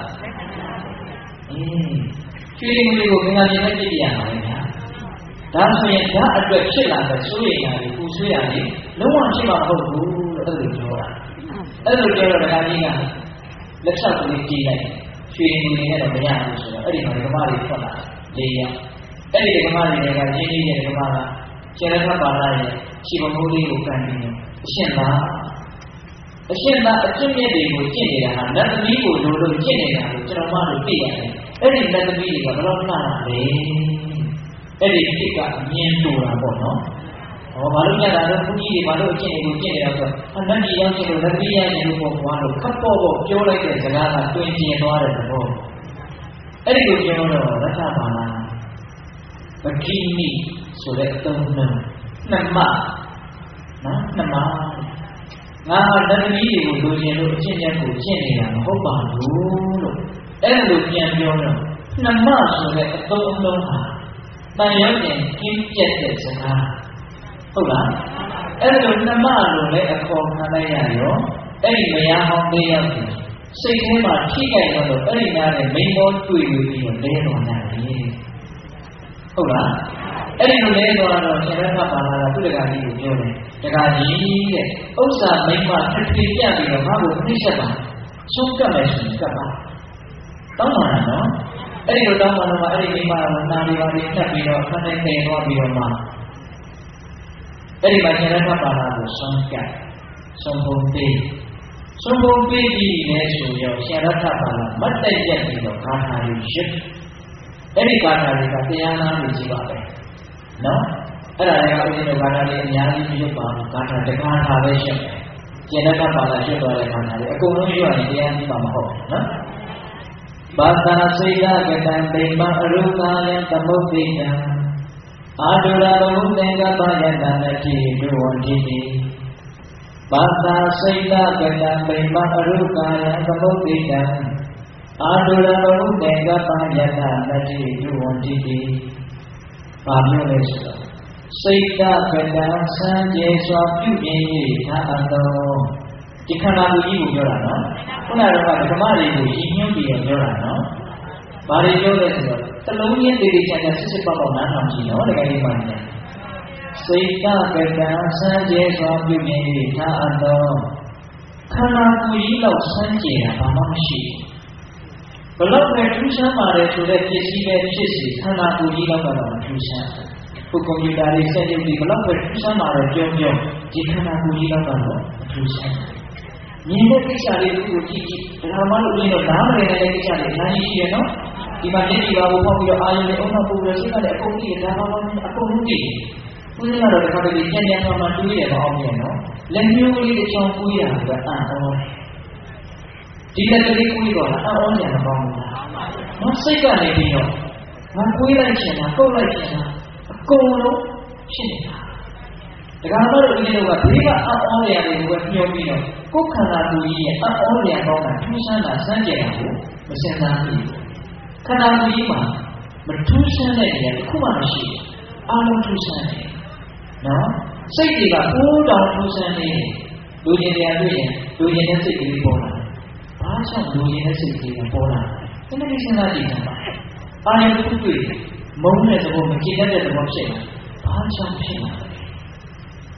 ရွှေငွေကိုဘင်္ဂါမြေထဲပြစ်ပြရမှာလေဗျာဒါဆိုရင်ဓာတ်အတွက်ဖြစ်လာတဲ့စိုးရိမ်တာတွေပူဆွေးတာတွေလုံးဝဖြစ်မှာမဟုတ်ဘူးလို့အဲ့လိုပြောတာအဲ့လိုပြောတော့ဒကာကြီးကလက်ချောက်ကလေးကြည့်လိုက်ရွှေငွေနဲ့တော့မရဘူးဆိုတော့အဲ့ဒီမှာဓမ္မတွေထွက်လာ၄ရက်အဲ့ဒီဓမ္မတွေကရင်းနှီးတဲ့ဓမ္မကကျေရထပါဠိရဲ့ခြေမမိုးလေးကိုကန်ပြီးအရှင်းသားအကျင့်မြတ်တွေကိုကျင့်နေတာဟာနတ်သမီးကိုလိုလို့ကျင့်နေတာကိုကျွန်တော်မှလို့သိရတယ်အဲ့ဒီနတ်သမီးတွေကဘယ်တော့မှလာလဲအဲ့ဒီစိတ်ကအမြင်တူတာပေါ့နော်ဟောဘာလို့ညတာလဲဘုကြီးတွေဘာလို့အကျင့်တွေကိုကျင့်နေတာဆိုတော့နတ်ကြီးရောက်ကျင့်လို့နတ်သမီးရရင်လို့ပေါ့ကွာလို့ခပ်ပေါ့ပေါ့ပြောလိုက်တဲ့စကားကတွင်ကျင်သွားတဲ့သဘောအဲ့ဒီကိုပြောတော့ရသဘာနာပကိနိဆိုတဲ့အသုံးနှုန်းနှစ်မနော်နှစ်မငါဟာတတိယကိုလိုချင်လို့အကျင့်ချက်ကိုကျင့်နေတာမဟုတ်ပါဘူးလို့အဲ့လိုပြန်ပြောတော့နှမဆိုတဲ့အသုံးအနှုန်းဟာတန်ရုံးနဲ့ကျင်းပြတ်တဲ့စကားဟုတ်လားအဲ့လိုနှမလို့လည်းအခေါ်ခံလိုက်ရရောအဲ့ဒီမယားဟောင်းသေးရောက်တယ်စိတ်ထဲမှာထိကြိုက်တော့အဲ့ဒီများနဲ့မိန်မောတွေ့ပြီးတော့လဲတော်နိုင်တယ်ဟုတ်လားအဲ့ဒီလိုလဲတော့ဆရာကပါလာတာသူတကာကြီးကိုပြောတယ်တကာကြီးတဲ့ဥစ္စာမိမ့်မတစ်ထည်ပြပြီးတော့ငါ့ကိုနှိမ့်ဆက်ပါဆုံးကပ်မယ်ဆိုရင်ကပ်ပါတောင်းပါလားနော်အဲ့ဒီလိုတောင်းပါတော့မှအဲ့ဒီမိမကနာလီပါလေးဖြတ်ပြီးတော့ခဏနေသွားပြီးတော့မှအဲ့ဒီမှာဆရာကပါလာကိုဆုံးကပ်ဆုံးပုံပေးပြီးလဲဆိုရောဆရာကပါလာမတ်တက်ရက်ပြီးတော့ဂါထာလေးရစ်အဲ့ဒီဂါထာလေးကတရားနာလို့ရှိပါပဲနော်အဲ့ဒါလည်းဦးဇင်းတို့ဘာသာလေးအများကြီးပြုလုပ်ပါဘူးဘာသာတက္ကထာပဲရှင်းတယ်ကျန်တဲ့ဘာသာရှင်းသွားတဲ့ဘာသာလေးအကုန်လုံးရွတ်ရင်တရားကြီးပါမဟုတ်ဘူးနော်ဘာသာစိတ်ကတံပိမအရုကာယံသမုပ္ပိတံအာဒုရဘုသင်္ကပယတနတိဒုဝန္တိတိဘာသာစိတ်ကတံပိမအရုကာယံသမုပ္ပိတံအာဒုရဘုသင်္ကပယတနတိဒုဝန္တိတိဘာပြောလဲဆိုတော့စိတ်ကကတံစံကျေစွာပြုမြင်၍သာအတော်ဒီခန္ဓာကိုယ်ကြီးကိုပြောတာနော်ခုနကတော့ဓမ္မတွေကိုရည်ညွှန်းပြီးပြောတာနော်ဘာတွေပြောလဲဆိုတော့တလုံးချင်းတည်တည်ချာချာစစ်စစ်ပေါက်ပေါက်နားထောင်ကြည့်နော်တကယ်ဒီမှာညာစိတ်ကကတံစံကျေစွာပြုမြင်၍သာအတော်ခန္ဓာကိုယ်ကြီးတော့စံကျေတာဘာမှမရှိဘူးဘလို့ပဲထူးဆန်းပါတယ်ဆိုတဲ့ပစ္စည်းပဲဖြစ်စီခန္ဓာကိုယ်ကြီးတော့မထူးဆန်းဘူးကွန်ပျူတာလေးစက်ရုပ်တွေဘလို့ပဲထူးဆန်းပါတယ်ပြောဒီခန္ဓာကိုယ်ကြီးတော့မထူးဆန်းမြင်တဲ့ကိစ္စလေးကိုကြည့်ဒါမှမဟုတ်ရင်တော့နားမလည်တဲ့ကိစ္စတွေအများကြီးရှိရနော်ဒီမှာမျက်ကြည်ပါကိုဖောက်ပြီးတော့အာရုံနဲ့အုံနောက်ပို့ပြီးစိတ်ကလည်းအကုန်ကြည့်ဒါမှမဟုတ်အကုန်လုံးကြည့်ဦးဇင်းကတော့တခါတလေကြံ့ကြံ့မှတွေးရတော့အောင်ပြန်နော်လက်မျိုးလေးတစ်ချောင်းကိုးရတာကအံ့ဩဒီလက်ကလေးကိုးတော့အံ့ဩကြမကောင်းဘူးနော်စိတ်ကနေပြီးတော့ငါကိုးလိုက်ချင်တာကုတ်လိုက်ချင်တာအကုန်လုံးဖြစ်နေတာဒါကမှလို့ဦးဇင်းတို့ကဘေးကအံ့ဩနေရတယ်ကိုပဲညှို့ပြီးတော့ကိုယ်ခန္ဓာကိုယ်ကြီးရဲ့အံ့ဩနေရကောင်းတာထူးဆန်းတာစမ်းကြယ်တာကိုမစင်စားဘူးခန္ဓာကိုယ်ကြီးမှာမထူးဆန်းတဲ့နေရာတစ်ခုမှမရှိဘူးအားလုံးထူးဆန်းတယ်နော်စိတ်တွေကပိုးတောင်ထူးဆန်းနေလူကျင်တရားတွေ့ရင်လူကျင်တဲ့စိတ်ကလေးပေါ်လာဘာကြောင့်လူကျင်တဲ့စိတ်ကလေးပေါ်လာဒီနေ့စဉ်းစားကြည့်ကြပါအာရုံတစ်ခုတွေ့မုန်းတဲ့သဘောမကြည်တတ်တဲ့သဘောဖြစ်လာဘာကြောင့်ဖြစ်လာလဲ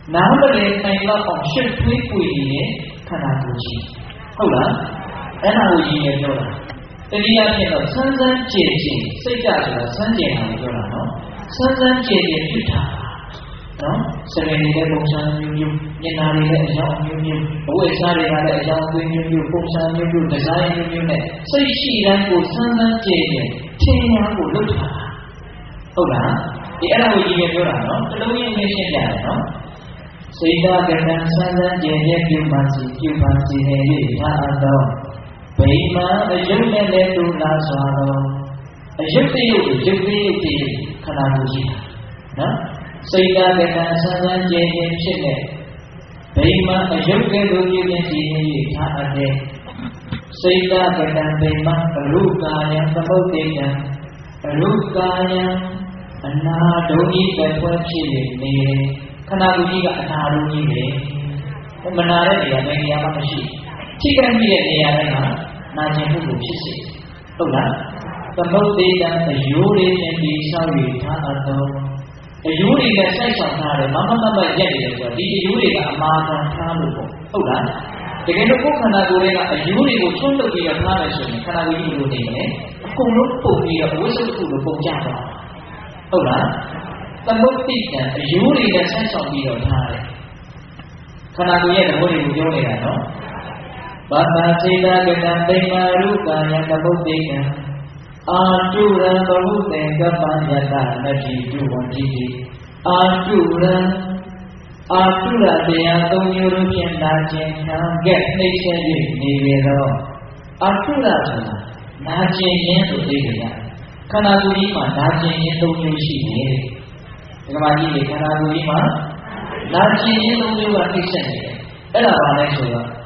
နာမလေးနိုင်တော့အောင်ရှစ်ထွေးပွေနေတဲ့ခန္ဓာကိုယ်ကြီးဟုတ်လားအဲ့ဒါကိုကြီးနေပြောတာတတိယဖြစ်တော့ဆန်းဆန်းကြည်ကြည်စိတ်ကြဆိုတာဆန်းကြည်တာကိုပြောတာနော်ဆန်းဆန်းကြည်ကြည်ဖြစ်တာနော်စရယ်နေတဲ့ပုံစံမျိုးမျိုးမျက်နှာတွေလည်းအကြောင်းမျိုးမျိုးဘဝစားတွေကလည်းအကြောင်းအသွင်းမျိုးမျိုးပုံစံမျိုးမျိုးဒီဇိုင်းမျိုးမျိုးနဲ့စိတ်ရှိတဲ့ကိုဆန်းဆန်းကြည်ကြည်ထင်ရကိုလုပ်တာဟုတ်လားဒီအဲ့ဒါကိုကြီးနေပြောတာနော်တလုံးရင်းရှင်းပြတယ်နော်စိတ်ဓာတ်ကံဆန်းဆန်းကြည်ကြည်ပြုပါစီနေ၍သာတော်ဗိမာန်အယုတ်နဲ့လည်းတူလာစွာတော်အယုတ်တယုတ်ရုပ်သေးရုပ်သေးခန္ဓာကိုယ်ကြီးနော်စိတ်ဓာတ်ကံဆန်းဆန်းကြည်ကြည်ဖြစ်တဲ့ဗိမာန်အယုတ်ကဲ့သို့ပြုခြင်းစီနေ၍သာအပ်တဲ့စိတ်ဓာတ်ကံဗိမာန်အရုကာယံသမုတ်တေယံအရုကာယံအနာဒုံကြီးပဲဖွဲ့ဖြစ်နေတယ်ခန္ဓာကိုယ်ကြီးကအနာဒုံကြီးပဲမနာတဲ့နေရာဘယ်နေရာမှမရှိထိခိုက်မိတဲ့နေရာတိုင်းမှာနာကျင်မှုကိုဖြစ်စေဟုတ်လားသမုတ်တေတံအယိုးလေးနဲ့ဒီဆောက်၍ထားအပ်တော်အယိုးတွေကစိုက်ဆောင်ထားတယ်မမမရက်နေတယ်ဆိုတော့ဒီအယိုးတွေကအမာခံထားလို့ပေါ့ဟုတ်လားတကယ်လို့ကိုယ်ခန္ဓာကိုယ်တွေကအယိုးတွေကိုထွန်းလုပ်ပြီးတော့ထားမယ်ဆိုရင်ခန္ဓာကိုယ်ကြီးလိုနေတယ်အကုန်လုံးပုံပြီးတော့အဝိဇ္ဇုလိုပုံကြသွားဟုတ်လားသမုတ်တိတံအယိုးတွေနဲ့စိုက်ဆောင်ပြီးတော့ထားတယ်ခန္ဓာကိုယ်ရဲ့သဘောတွေကိုပြောနေတာနော်ဘာသာစေတကတံသိမာရုကာယသမုတ်တိကံအာတုရံဘဟုတေကပ္ပယတနတိတုဝန္တိတိအာတုရံအာတုရတရားသုံးမျိုးတို့ဖြင့်နာကျင်ခံခဲ့နှိမ့်ဆက်၍နေရတော့အာတုရဆိုတာနာကျင်ခြင်းဆိုသိကြရတယ်ခန္ဓာကိုယ်ကြီးမှာနာကျင်ခြင်းသုံးမျိုးရှိတယ်ဒီကမာကြီးတွေခန္ဓာကိုယ်ကြီးမှာနာကျင်ခြင်းသုံးမျိုးကနှိမ့်ဆက်နေတယ်အဲ့ဒါဘာလဲဆိုတော့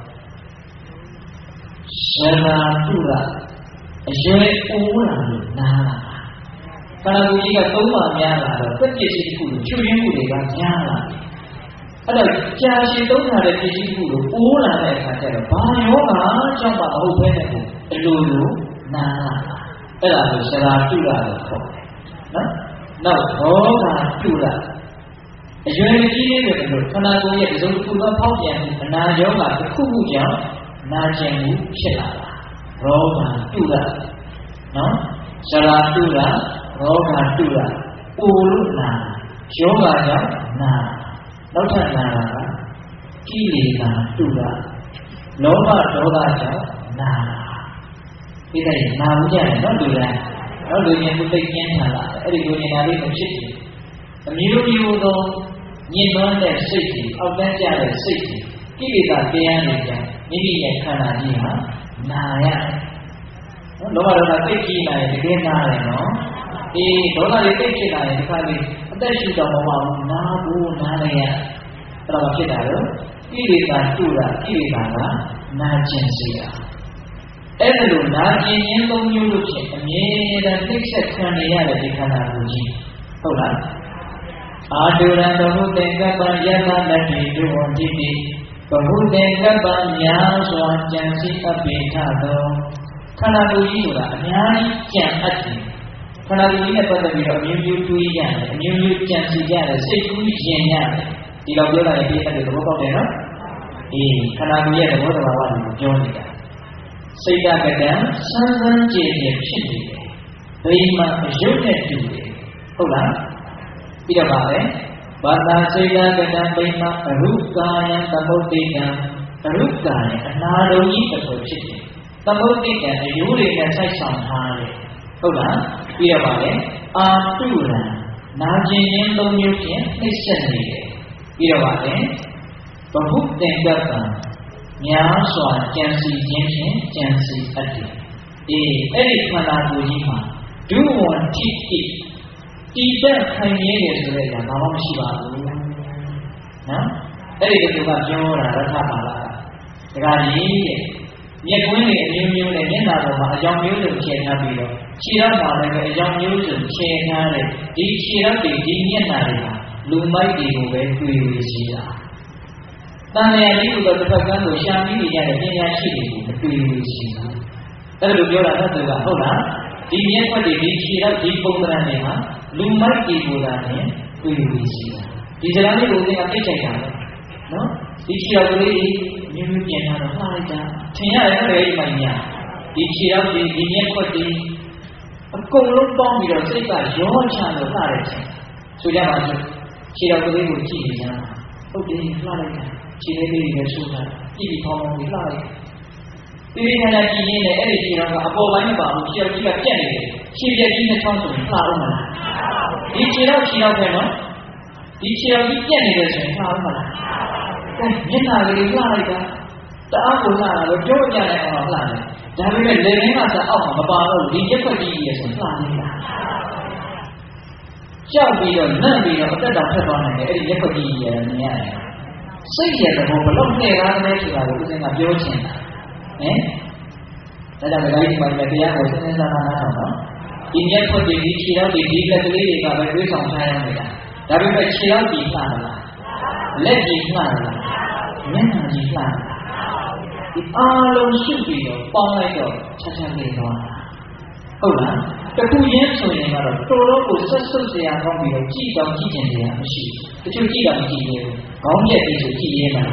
ရှရာတုရအရွယ်အိုးလာလို့နားလာခန္ဓာကိုယ်ကြီးကသုံးပါများလာတော့သက်ပြည့်စုံမှုချွတ်ရင်းမှုတွေကများလာတယ်အဲ့တော့ကြာရှည်သုံးထားတဲ့ပြည့်စုံမှုကိုအိုးလာတဲ့အခါကျတော့ဘာယောဂကြောင့်မှမဟုတ်ဘဲနဲ့ကိုအလိုလိုနားလာအဲ့ဒါကိုရှရာတုရလို့ခေါ်တယ်နော်နောက်ဘောဂတုရအရွယ်ကြီးလေးတွေလို့ခန္ဓာကိုယ်ရဲ့ဒီလိုတစ်ခုသောဖောက်ပြန်မှုအနာယောဂတစ်ခုခုကြောင့်နာကျင်မှုဖြစ်လာတာရောဂါတုရနော်ရှရာတုရရောဂါတုရအိုလို့နာယောဂါကြောင့်နာနောက်ထပ်နာတာကကိလေသာတုရလောဘဒေါသကြောင့်နာဒီတဲ့နာဘူးကြတယ်နော်လူတိုင်းနော်လူချင်းသူသိကျင်းထန်လာအဲ့ဒီလူချင်းနာလေးကိုဖြစ်တယ်အမျိုးမျိုးသောညှဉ်းနှွမ်းတဲ့စိတ်ကြီးအောက်တန်းကျတဲ့စိတ်ကြီးကိလေသာတရားတွေကြောင့်မိမိရဲ့ခန္ဓာကြီးဟာနာရတယ်။လောဘဒေါသသိကြီးလာရင်တကယ်နာတယ်နော်။ဒီဒေါသတွေသိဖြစ်လာရင်ဒီခါလေးအသက်ရှူတော့မမဘူးနာဘူးနာနေရ။အဲ့တော့ဖြစ်တာတော့ကိလေသာတူတာကိလေသာကနာကျင်စေတာ။အဲ့ဒါလိုနာကျင်ခြင်းသုံးမျိုးလို့ဖြစ်အမြဲတမ်းသိဆက်ခံနေရတဲ့ဒီခန္ဓာကိုယ်ကြီးဟုတ်လား။အာတုရံဘဟုတေကပ္ပယတနတိတုဝန္တိတိဘဟုတေကပ္ပများစွာကြံစည်အပ်ပေထသောခန္ဓာကိုယ်ကြီးဆိုတာအများကြီးကြံအပ်တယ်ခန္ဓာကိုယ်ကြီးနဲ့ပတ်သက်ပြီးတော့အမျိုးမျိုးတွေးရတယ်အမျိုးမျိုးကြံစည်ကြတယ်စိတ်ကူးရင်ရတယ်ဒီလိုပြောတာလည်းပြည့်တဲ့သဘောပေါက်တယ်နော်အေးခန္ဓာကိုယ်ရဲ့သဘောတရားကိုပြောနေတာစိတ်ဓာတ်ကတံဆန်းဆန်းကြည်ကြည်ဖြစ်နေတယ်ဘိမာန်အယုတ်နဲ့တူတယ်ဟုတ်လားပြီးတော့ပါပဲဘာသာစိတ်ဓာတ်ကတံဗိမာန်အရုကာယံသမုတ်တေကံအရုကာယံအနာတော်ကြီးတစ်ခုဖြစ်တယ်သမုတ်တေကံအယိုးတွေနဲ့စိုက်ဆောင်ထားတယ်ဟုတ်လားပြီးတော့ပါလေအာတုရံနာကျင်ခြင်းသုံးမျိုးဖြင့်နှိမ့်ဆက်နေတယ်ပြီးတော့ပါလေဘဟုတေကပ္ပံများစွာကြံစီခြင်းဖြင့်ကြံစီအပ်တယ်အေးအဲ့ဒီခန္ဓာကိုယ်ကြီးမှာဒုဝန္တိတိတိတက်ခိုင်ရဲတယ်ဆိုတဲ့ညာဘာမှမရှိပါဘူးနော်အဲ့ဒီကသူကပြောတာရထပါလာတခါကြီးတဲ့မျက်ကွင်းတွေအမျိုးမျိုးနဲ့မျက်နှာပေါ်မှာအကြောင်းမျိုးစုံခြေထားပြီးတော့ခြေထောက်မှာလည်းအကြောင်းမျိုးစုံခြေထားတယ်ဒီခြေထောက်တွေဒီမျက်နှာတွေမှာလူမိုက်တွေကိုပဲတွေ့ရစီတာတန်လျာလေးကိုတော့တစ်ဖက်ကန်းကိုရှာပြီးနေကြတဲ့ပညာရှိတွေကိုမတွေ့ရစီဘူးအဲ့လိုပြောတာတော့သူကဟုတ်လားဒီမျက်ခွက်တွေဒီခြေထောက်ဒီပုံသဏ္ဍာန်တွေမှာလူမိုက်တွေကိုသာနဲ့တွေ့ရစီတာဒီစကားလေးကိုဦးဇင်းကသိချင်တာနော်ဒီခြေတော်ကလေးကြီးမြင်းပြန်လာတော့မှားလိုက်တာထင်ရတယ်ဘယ်အိမ်မှာညာဒီခြေတော်ဒီမျက်ခွက်ဒီအကုန်လုံးပေါင်းပြီးတော့စိတ်ကရောချလို့လှတယ်ဆိုကြပါစို့ခြေတော်ကလေးကိုကြည့်နေကြဟုတ်တယ်လှလိုက်တာခြေလေးလေးတွေဆူတာကြည့်ပြီးပေါင်းပေါင်းပြီးလှလိုက်ဒီလိုနဲ့ကြည့်ရင်းနဲ့အဲ့ဒီခြေတော်ကအပေါ်ပိုင်းမပါဘူးခြေတော်ကြီးကပြက်နေတယ်ခြေပြက်ကြီးနဲ့ချောင်းဆိုရင်လှအောင်မလားဒီခြေတော်ပဲနော်ဒီခြေတော်ကြီးပြက်နေတယ်ဆိုရင်လှအောင်မလားမျက်နှာကလေးလှလိုက်တာတအားကိုလှတာလို့ပြောကြတယ်အောင်လှတယ်ဒါပေမဲ့လေရင်းကစအောက်မှာမပါတော့ဒီရက်ွက်ကြီးရဲ့ဆိုလှနေတာကြောက်ပြီးတော့နန့်ပြီးတော့အသက်တာထွက်သွားနိုင်တယ်အဲ့ဒီရက်ွက်ကြီးရဲ့မြင်ရတယ်စိတ်ရဲ့သဘောဘလို့နဲ့ကားတယ်ဆိုတာကိုဦးဇင်းကပြောချင်တာဒါကြောင့်ဒီမှာတရားကိုစဉ်းစားနားထောင်တော့ဒီရက်ွက်ကြီးဒီခြေတော်ဒီလက်ကလေးတွေကပဲတွေးဆောင်ထားရနေတာဒါပေမဲ့ခြေတော်ကြီးလှတာလားလက်ကြီးလှတာလားမျက်နှာကြီးလှတာဒီအားလုံးရှိပြီးတော့ပေါင်းလိုက်တော့ချက်ချက်လေးသွားတာဟုတ်လားတခုချင်းဆိုရင်ကတော့တော်တော်ကိုဆက်ဆုပ်စရာကောင်းပြီးတော့ကြည့်တော့ကြည့်ကျင်စရာမရှိဘူးတချို့ကြည့်တော့မကြည့်ဘူးခေါင်းပြက်ပြီးဆိုကြည့်ရဲမလား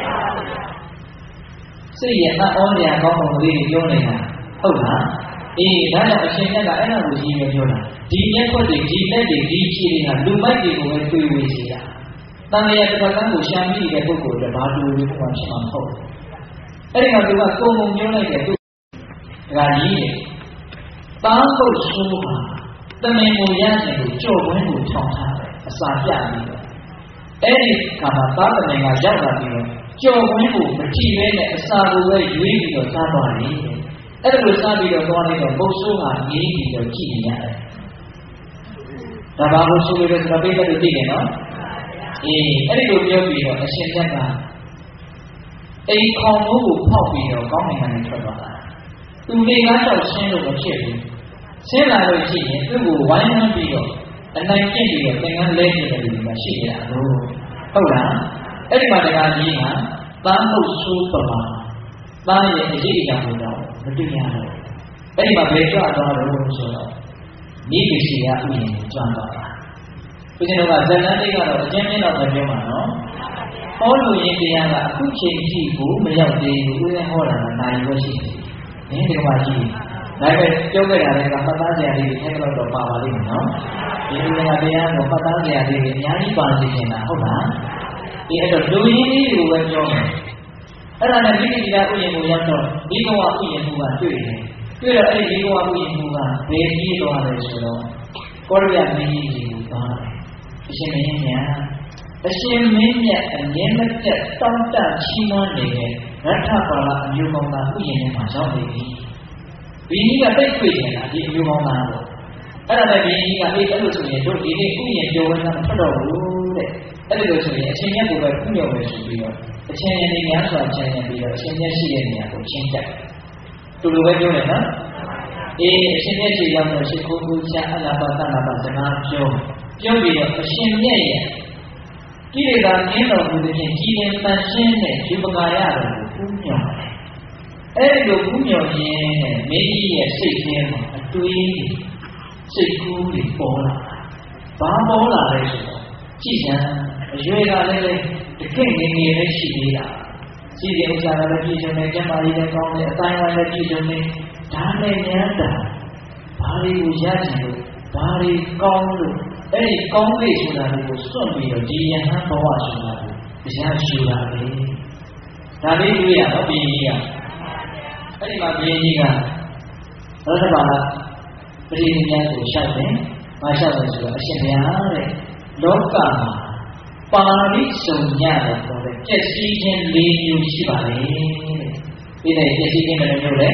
စိတ်ရဲ့အဩစရာကောင်းပုံလေးတွေပြောနေတာဟုတ်လားအေးဒါကြောင့်အရှင်မြတ်ကအဲ့ဒါကိုကြီးပဲပြောတာဒီမျက်ခွက်တွေဒီလက်တွေဒီခြေတွေဟာလူမိုက်တွေကိုပဲတွေ့ဝေစေတာတန်လျာတစ်ခါကန်းကိုရှာမိတဲ့ပုဂ္ဂိုလ်တွေဘာတူလို့ပြောမှဖြစ်မှာမဟုတ်ဘူးအဲ့ဒီမှာသူကကိုယ်ပုံပြောလိုက်တယ်သူဒါကြီးတယ်တားဖို့ဆိုးပါတမင်ကိုရတဲ့ကိုကြော်ဝင်းကိုထောင်ထားတယ်အစာပြပြီးတော့အဲ့ဒီခါမှာသားတမင်ကရောက်လာပြီးတော့ကြော်ဝင်းကိုမကြည့်ပဲနဲ့အစာကိုပဲရွေးပြီးတော့စားသွားတယ်အဲ့ဒါလိုစားပြီးတော့သွားလိုက်တော့ဘုတ်ဆိုးကငြိမ်းပြီးတော့ကြည့်နေရတယ်ဒါဘာလို့ဆိုလို့လဲဆိုတော့ပြည့်တဲ့သိတယ်နော်အေးအဲ့ဒီလိုပြောပြီးတော့အရှင်မြတ်ကအိမ်ခေါင်းမိုးကိုဖောက်ပြီးတော့ကောင်းကင်ကနေထွက်သွားတာသူလေးကားတော့ရှင်းလို့မဖြစ်ဘူးရှင်းလာလို့ရှိရင်သူ့ကိုဝိုင်းဝန်းပြီးတော့အနိုင်ကျင့်ပြီးတော့သင်္ကန်းလဲနေတယ်လို့မှရှိနေတာလို့ဟုတ်လားအဲ့ဒီမှာတရားကြီးကသာမုတ်ဆိုးပမာသားရဲ့အရေးအရာကိုတော့မတွေ့ရတော့အဲ့ဒီမှာဘယ်ကြွသွားတော့ဆိုတော့မိဂစီကဥယျာဉ်ကြွသွားတာဦးဇင်းတို့ကဇဏ္ဍတိကတော့အကျဉ်းချင်းတော့ပြောမှာနော်ဟောလို့ရင်တရားကအခုချိန်ကြည့်ဖို့မရောက်သေးဘူးဦးဇင်းဟောတာကနိုင်ရွက်ရှိတယ်ဒီကမှာကြည့်ဒါပဲပြောခဲ့တာလည်းကပတ်သားစရာလေးတွေအဲ့တော့ပါပါလိမ့်မယ်နော်ဒီဦးဇင်းကတရားကိုပတ်သားစရာလေးတွေအများကြီးပါနေနေတာဟုတ်လားဒီအဲ့တော့လူရင်းလေးကိုပဲပြောမယ်အဲ့ဒါနဲ့မိဂစီကဥယျာဉ်ကိုရောက်တော့ဒီဘဝဥယျာဉ်ကတွေ့တယ်တွေ့တော့အဲ့ဒီဘဝဥယျာဉ်ကဘယ်ကြီးသွားလဲဆိုတော့ကောရယမင်းကြီးကိုသွားတယ်အရှင်မင်းများအရှင်မင်းမြတ်အမြဲမပြတ်တောင်းတချီးမွမ်းနေတဲ့ရထပါဠအမျိုးကောင်းသားဥယျာဉ်ထဲမှာရောက်နေပြီ။ဘီကြီးကတိတ်တွေ့နေတာဒီအမျိုးကောင်းသားပေါ့။အဲ့ဒါနဲ့ဘီကြီးကအဲ့လိုဆိုရင်တို့ဒီနေ့ဥယျာဉ်ပြောဝင်တာမထွက်တော့ဘူးတဲ့။အဲ့လိုဆိုရင်အရှင်မြတ်ကိုပဲပြုမြောက်မယ်ဆိုပြီးတော့အချင်းချင်းနဲ့များစွာချမ်းသာပြီးတော့အရှင်မြတ်ရှိတဲ့နေရာကိုချင်းတက်။သူလိုပဲပြောတယ်နော်။အေးအရှင်မြတ်ရှိရောက်တော့ရှိခိုးခိုးချအလားပါတနာပါစကားပြောပြီးတော့အရှင်မြတ်ရဲ့ကိလေသာကျင်းတော်မူတဲ့ဖြင့်ကြည်လင်တန်ရှင်းတဲ့ဒီပကာရတော်ကိုပူးမြော်တယ်။အဲဒီလိုပူးမြော်ခြင်းနဲ့မင်းကြီးရဲ့စိတ်ထဲမှာအတွေးစိတ်ကူးတွေပေါ်လာ။ဘာပေါ်လာလဲဆိုတော့ကြည်စံအရွယ်ကလည်းတကယ့်ငယ်ငယ်လေးရှိသေးတာ။ရှိတဲ့ဥစ္စာကလည်းပြည့်စုံတယ်၊ကျမ်းမာရေးလည်းကောင်းတယ်၊အတိုင်းအဝိုင်းလည်းပြည့်စုံတယ်။ဒါနဲ့ဉာဏ်တာဘာတွေကိုရချင်လို့ဘာတွေကောင်းလို့အဲ့ဒီကောင်းလေးဆိုတာကိုစွန့်ပြီးတော့ဒီယဟန်ဘဝဆိုတာကိုတရားရှုတာလေဒါလေးတွေ့ရတော့ဘီကြီးကအဲ့ဒီမှာဘီကြီးကရသဘာဝပရိနိယကိုရှောက်တယ်မရှောက်တယ်ဆိုတော့အရှင်ဘုရားတဲ့လောကမှာပါဠိစုံညတယ်ဆိုတဲ့ကျက်စီးခြင်း၄မျိုးရှိပါလေတဲ့ဒီတဲ့ကျက်စီးခြင်းဘယ်နှမျိုးလဲ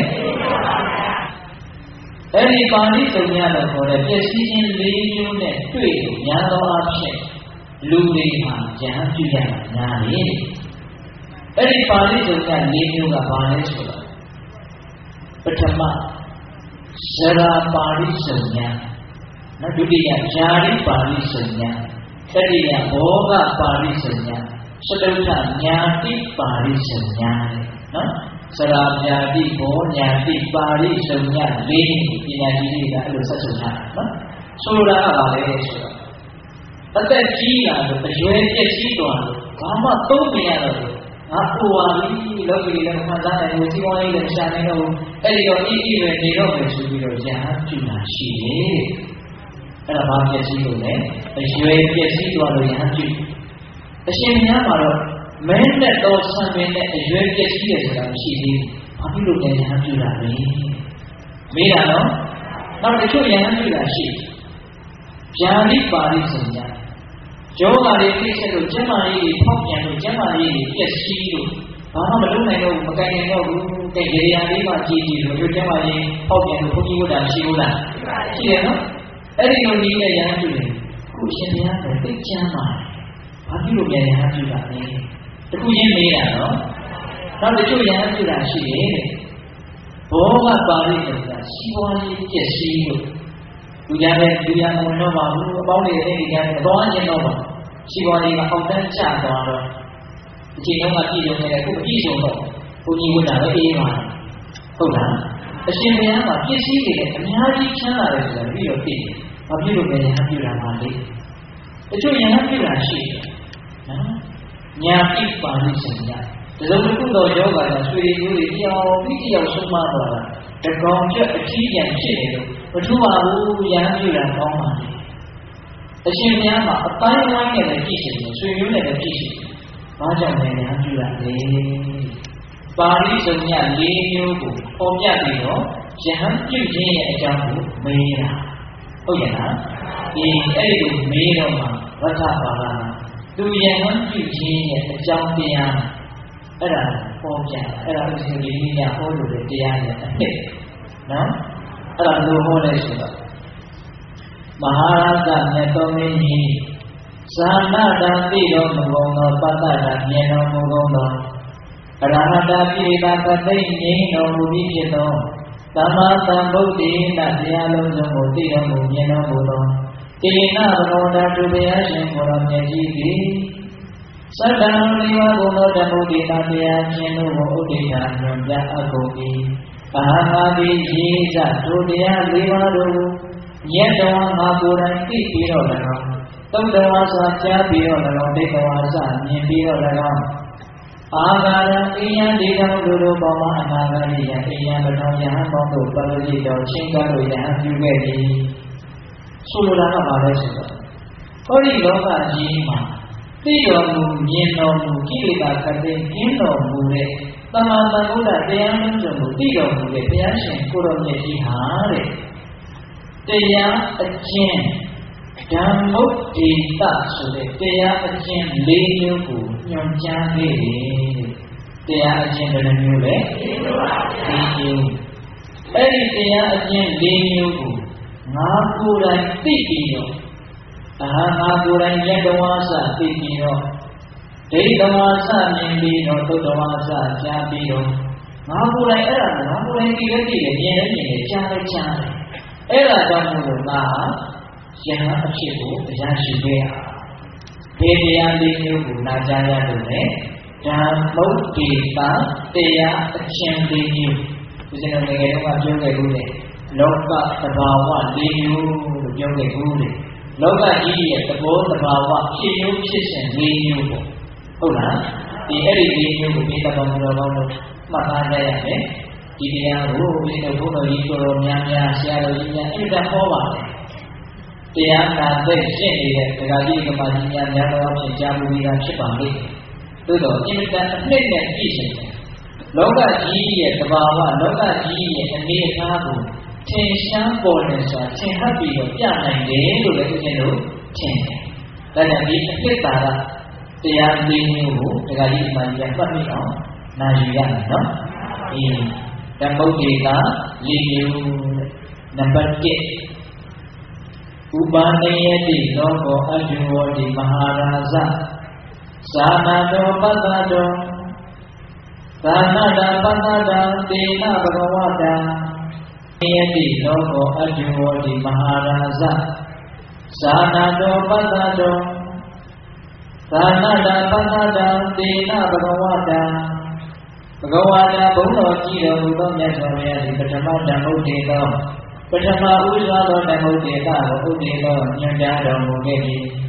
အဲ့ဒီပါဠိစုံညလို့ခေါ်တဲ့ပျက်စီးခြင်း၄မျိုးနဲ့တွေ့လို့ညာသောအဖြစ်လူတွေမှာဉာဏ်ပြုရတာညာလေအဲ့ဒီပါဠိစုံည၄မျိုးကဘာလဲဆိုတော့ပထမဇရာပါဠိစုံညနောက်ဒုတိယဇာတိပါဠိစုံညတတိယဘောဂပါဠိစုံညစတုထညာတိပါဠိစုံညနော်စရာညာတိဘောညာတိပါဠိစုံည၄ပညာကြီးတွေကအဲ့လိုဆက်စုံထားတာနော်ဆိုလိုတာကဘာလဲဆိုတော့အသက်ကြီးလာလို့အရွယ်ပြည့်စည်သွားလို့ဘာမှသုံးမရတော့ဘူးငါပူပါပြီလောကီလည်းခံစားနိုင်ဘူးစီးပွားရေးလည်းရှာနေတော့အဲ့ဒီတော့အေးအေးပဲနေတော့မယ်ဆိုပြီးတော့ယဟန်ပြုတာရှိတယ်အဲ့ဒါဘာပြည့်စည်လို့လဲအရွယ်ပြည့်စည်သွားလို့ယဟန်ပြုအရှင်များမှာတော့မင်းနဲ့တော်ဆံပင်နဲ့အရွယ်ပြည့်စည်တယ်ဆိုတာမရှိသေးဘူးဘာဖြစ်လို့လဲယဟန်ပြုတာလဲမေးတာနော်နောက်တချို့ယဟန်ပြုတာရှိဗျာတိပါဠိဆိုကြယောဂါတွေသိချက်လို့ကျမ်းမာရေးတွေဖောက်ပြန်လို့ကျမ်းမာရေးတွေပြည့်စည်လို့ဘာမှမလုပ်နိုင်တော့ဘူးမကင်နိုင်တော့ဘူးတဲ့ရေရာလေးမှကြည်ကြည်လို့ကျမ်းမာရေးဖောက်ပြန်လို့ဘုန်းကြီးဝတ်တာရှိဘူးလားရှိတယ်နော်အဲ့ဒီလိုနည်းနဲ့ယဟန်ပြုတယ်ခုရှင်ဘုရားကသိကျမ်းမာဘာဖြစ်လို့ပြန်ယဟန်ပြုတာလဲတခုချင်းမေးတာနော်နောက်တချို့ယဟန်ပြုတာရှိတယ်တဲ့ဘောဂပါဠိဆိုတာစီးပွားရေးပြည့်စည်လို့လူကြတဲ့လူရမဝင်တော့ပါဘူးအပေါင်းတွေနဲ့ဒီကြတဲ့မတော်ခြင်းတော့ပါစီးပွားရေးကအောက်တန်းကျသွားတော့အချိန်လုံးကပြည်စုံနေတယ်ခုမပြည်စုံတော့ဘုန်းကြီးဝတ်တာပဲအေးပါဟုတ်လားအရှင်ဘုရားကပြည့်စည်နေတယ်အများကြီးချမ်းသာတယ်ဆိုတာပြီးတော့သိတယ်ဘာဖြစ်လို့လဲယဟန်ပြုတာပါလဲတချို့ယဟန်ပြုတာရှိတယ်နော်ညာတိပါဠိစင်ညာဒီလိုတစ်ခုတော့ယောဂါကဆွေတွေမျိုးတွေပြောင်းပြီးတယောက်ဆုံးမသွားတာတကောင်ကျွတ်အထီးပြန်ဖြစ်နေလို့မထူပါဘူးယဟန်ပြုတာကောင်းပါလေအရှင်များမှာအပိုင်းဝိုင်းနဲ့လည်းကြည့်ရှင်တယ်ဆွေမျိုးနဲ့လည်းကြည့်ရှင်တယ်ဘာကြောင့်လဲယဟန်ပြုတာလဲပါဠိစုံည၄မျိုးကိုပေါ်ပြပြီးတော့ယဟန်ပြုခြင်းရဲ့အကြောင်းကိုမေးတာဟုတ်ရဲ့လားဒီအဲ့ဒီကိုမေးတော့မှဝဋ္ဌပါဠိသူယဟန်ပြုခြင်းရဲ့အကြောင်းတရားအဲ့ဒါပေါ်ပြအဲ့ဒါဥစဉ်ဒီနည်းဟောလို့တရားရဲ့အဖြစ်နော်အဲ့ဒါလိုဟောလဲဆိုတော့မဟာရသမြတ်တော်မင်းကြီးသာနာတာသိတော်မူကုန်သောပတ္တတာမြင်တော်မူကုန်သောအရဟတပိရိတာကတိငြိမ်းတော်မူပြီးဖြစ်သောသမ္မာသမ္ဗုဒ္ဓေနတရားလုံးစုံကိုသိတော်မူမြင်တော်မူသောတေနဘဂဝန္တတုဘုရားရှင်ကိုယ်တော်မြတ်ကြီးသည်သတ္တံလေးပါးဘုံသောဓမ္မုဒ္ဒေတာတရားခြင်းတို့ကိုဥဒိတာညွန်ပြအပ်ကုန်၏အာဟာတိရေဇတို့တရားလေးပါးတို့ကိုယက်တော်ငါကိုယ်တိုင်သိပြီးတော့၎င်းသုတ်တော်စွာကြားပြီးတော့၎င်းဒိဋ္ဌဝါစမြင်ပြီးတော့၎င်းအာဂါရအိယံဒီကံတို့ပေါင်းမှအနာဂတ်ယအိယံပထောင်ယဟန်ပေါင်းတို့ပရိသေတော်ချင်းကားတို့ယဟန်ပြုခဲ့သည်ဆိုလိုတာကဘာလဲဆိုတော့ဟောဒီလောကကြီးမှာသိတော်မူမြင်တော်မူကိလေသာကတိကင်းတော်မူတဲ့သမ္မာသမ္ဗုဒ္ဓတရားလုံးစုံကိုသိတော်မူတဲ့ဘုရားရှင်ကိုယ်တော်မြတ်ကြီးဟာတဲ့တရားအကျင့်ဓမ္မုဒ္ဒေတဆိုတဲ့တရားအကျင့်၄မျိုးကိုညွှန်ကြားခဲ့တယ်တရားအကျင့်ဘယ်နှမျိုးလဲ၄မျိုးအဲ့ဒီတရားအကျင့်၄မျိုးကိုငါကိုယ်တိုင်သိပြီးတော့ငါကိုယ်တိုင်ယတ္တဝါစသိပြီးတော့ဒိဋ္ဌဝါစမြင်ပြီးတော့သုတ္တဝါစကြားပြီးတော့ငါကိုယ်တိုင်အဲ့ဒါငါကိုယ်တိုင်သိလည်းသိတယ်မြင်လည်းမြင်တယ်ကြားလည်းကြားတယ်အဲ့ဒါကြောင့်မို့လို့ငါယဟန်အဖြစ်ကိုရရှိခဲ့ဘယ်တရားလေးမျိုးကိုနာကြားရလို့လဲဓမ္မုဒ္ဒေတတရားအချင်းလေးမျိုးဒီစနေငယ်တော့ပြောခဲ့ဘူးလေလောကသဘာဝ၄မျိုးလို့ပြောခဲ့ဘူးလေလောကကြီးရဲ့သဘောသဘာဝဖြစ်မျိုးဖြစ်စဉ်၄မျိုးပေါ့ဟုတ်လားဒီအဲ့ဒီ၄မျိုးကိုဒီတပေါင်းတော်ပေါင်းလို့မှတ်သားရရမယ်ဒီတရားကိုဘုရားဘုရားကြီးကိုတော်များများဆရာတော်ကြီးများအဲ့ဒါဟောပါတယ်တရားနာသိရှင်းနေတဲ့ဒကာကြီးကမာကြီးများများတော်ဖြင့်ကြားမှုပြီးတာဖြစ်ပါလိမ့်သို့တော့အင်တန်အနှစ်နဲ့ပြည့်စုံတယ်လောကကြီးရဲ့သဘာဝလောကကြီးရဲ့အနေအထားကိုထင်ရှားပေါ်နေစွာသင်ဟပ်ပြီးတော့ပြနိုင်တယ်လို့လည်းဦးဇင်းတို့ထင်တယ်။ဒါကြောင့်ဒီအဖြစ်သာရတရား၄မျိုးကိုဒကာကြီးကမာကြီးကမှတ်မိအောင်နာယူရမယ်နော်။ဓမ္မုဒ္ဒေတာ၄မျိုးနံပါတ်1ဥပါနေယတိလောကောအဂျုဝတိမဟာရာဇသာနာတောပတ္တတောသာနာတာပတ္တတာတေနဘဂဝတာနေယတိလောကောအဂျုဝတိမဟာရာဇသာနာတောပတ္တတောသာနာတာပတ္တတာတေနဘဂဝတာဘဂဝတာဘုန်းတော်ကြည်တော်မူသောမြတ်စွာဘုရားသည်ပထမဓမ္မုဒ္ဒေသောပထမဥစွာသောဓမ္မုဒ္ဒေတာကိုဥဒ္ဒေသောညွှန်ကြားတော်မူခဲ့သည်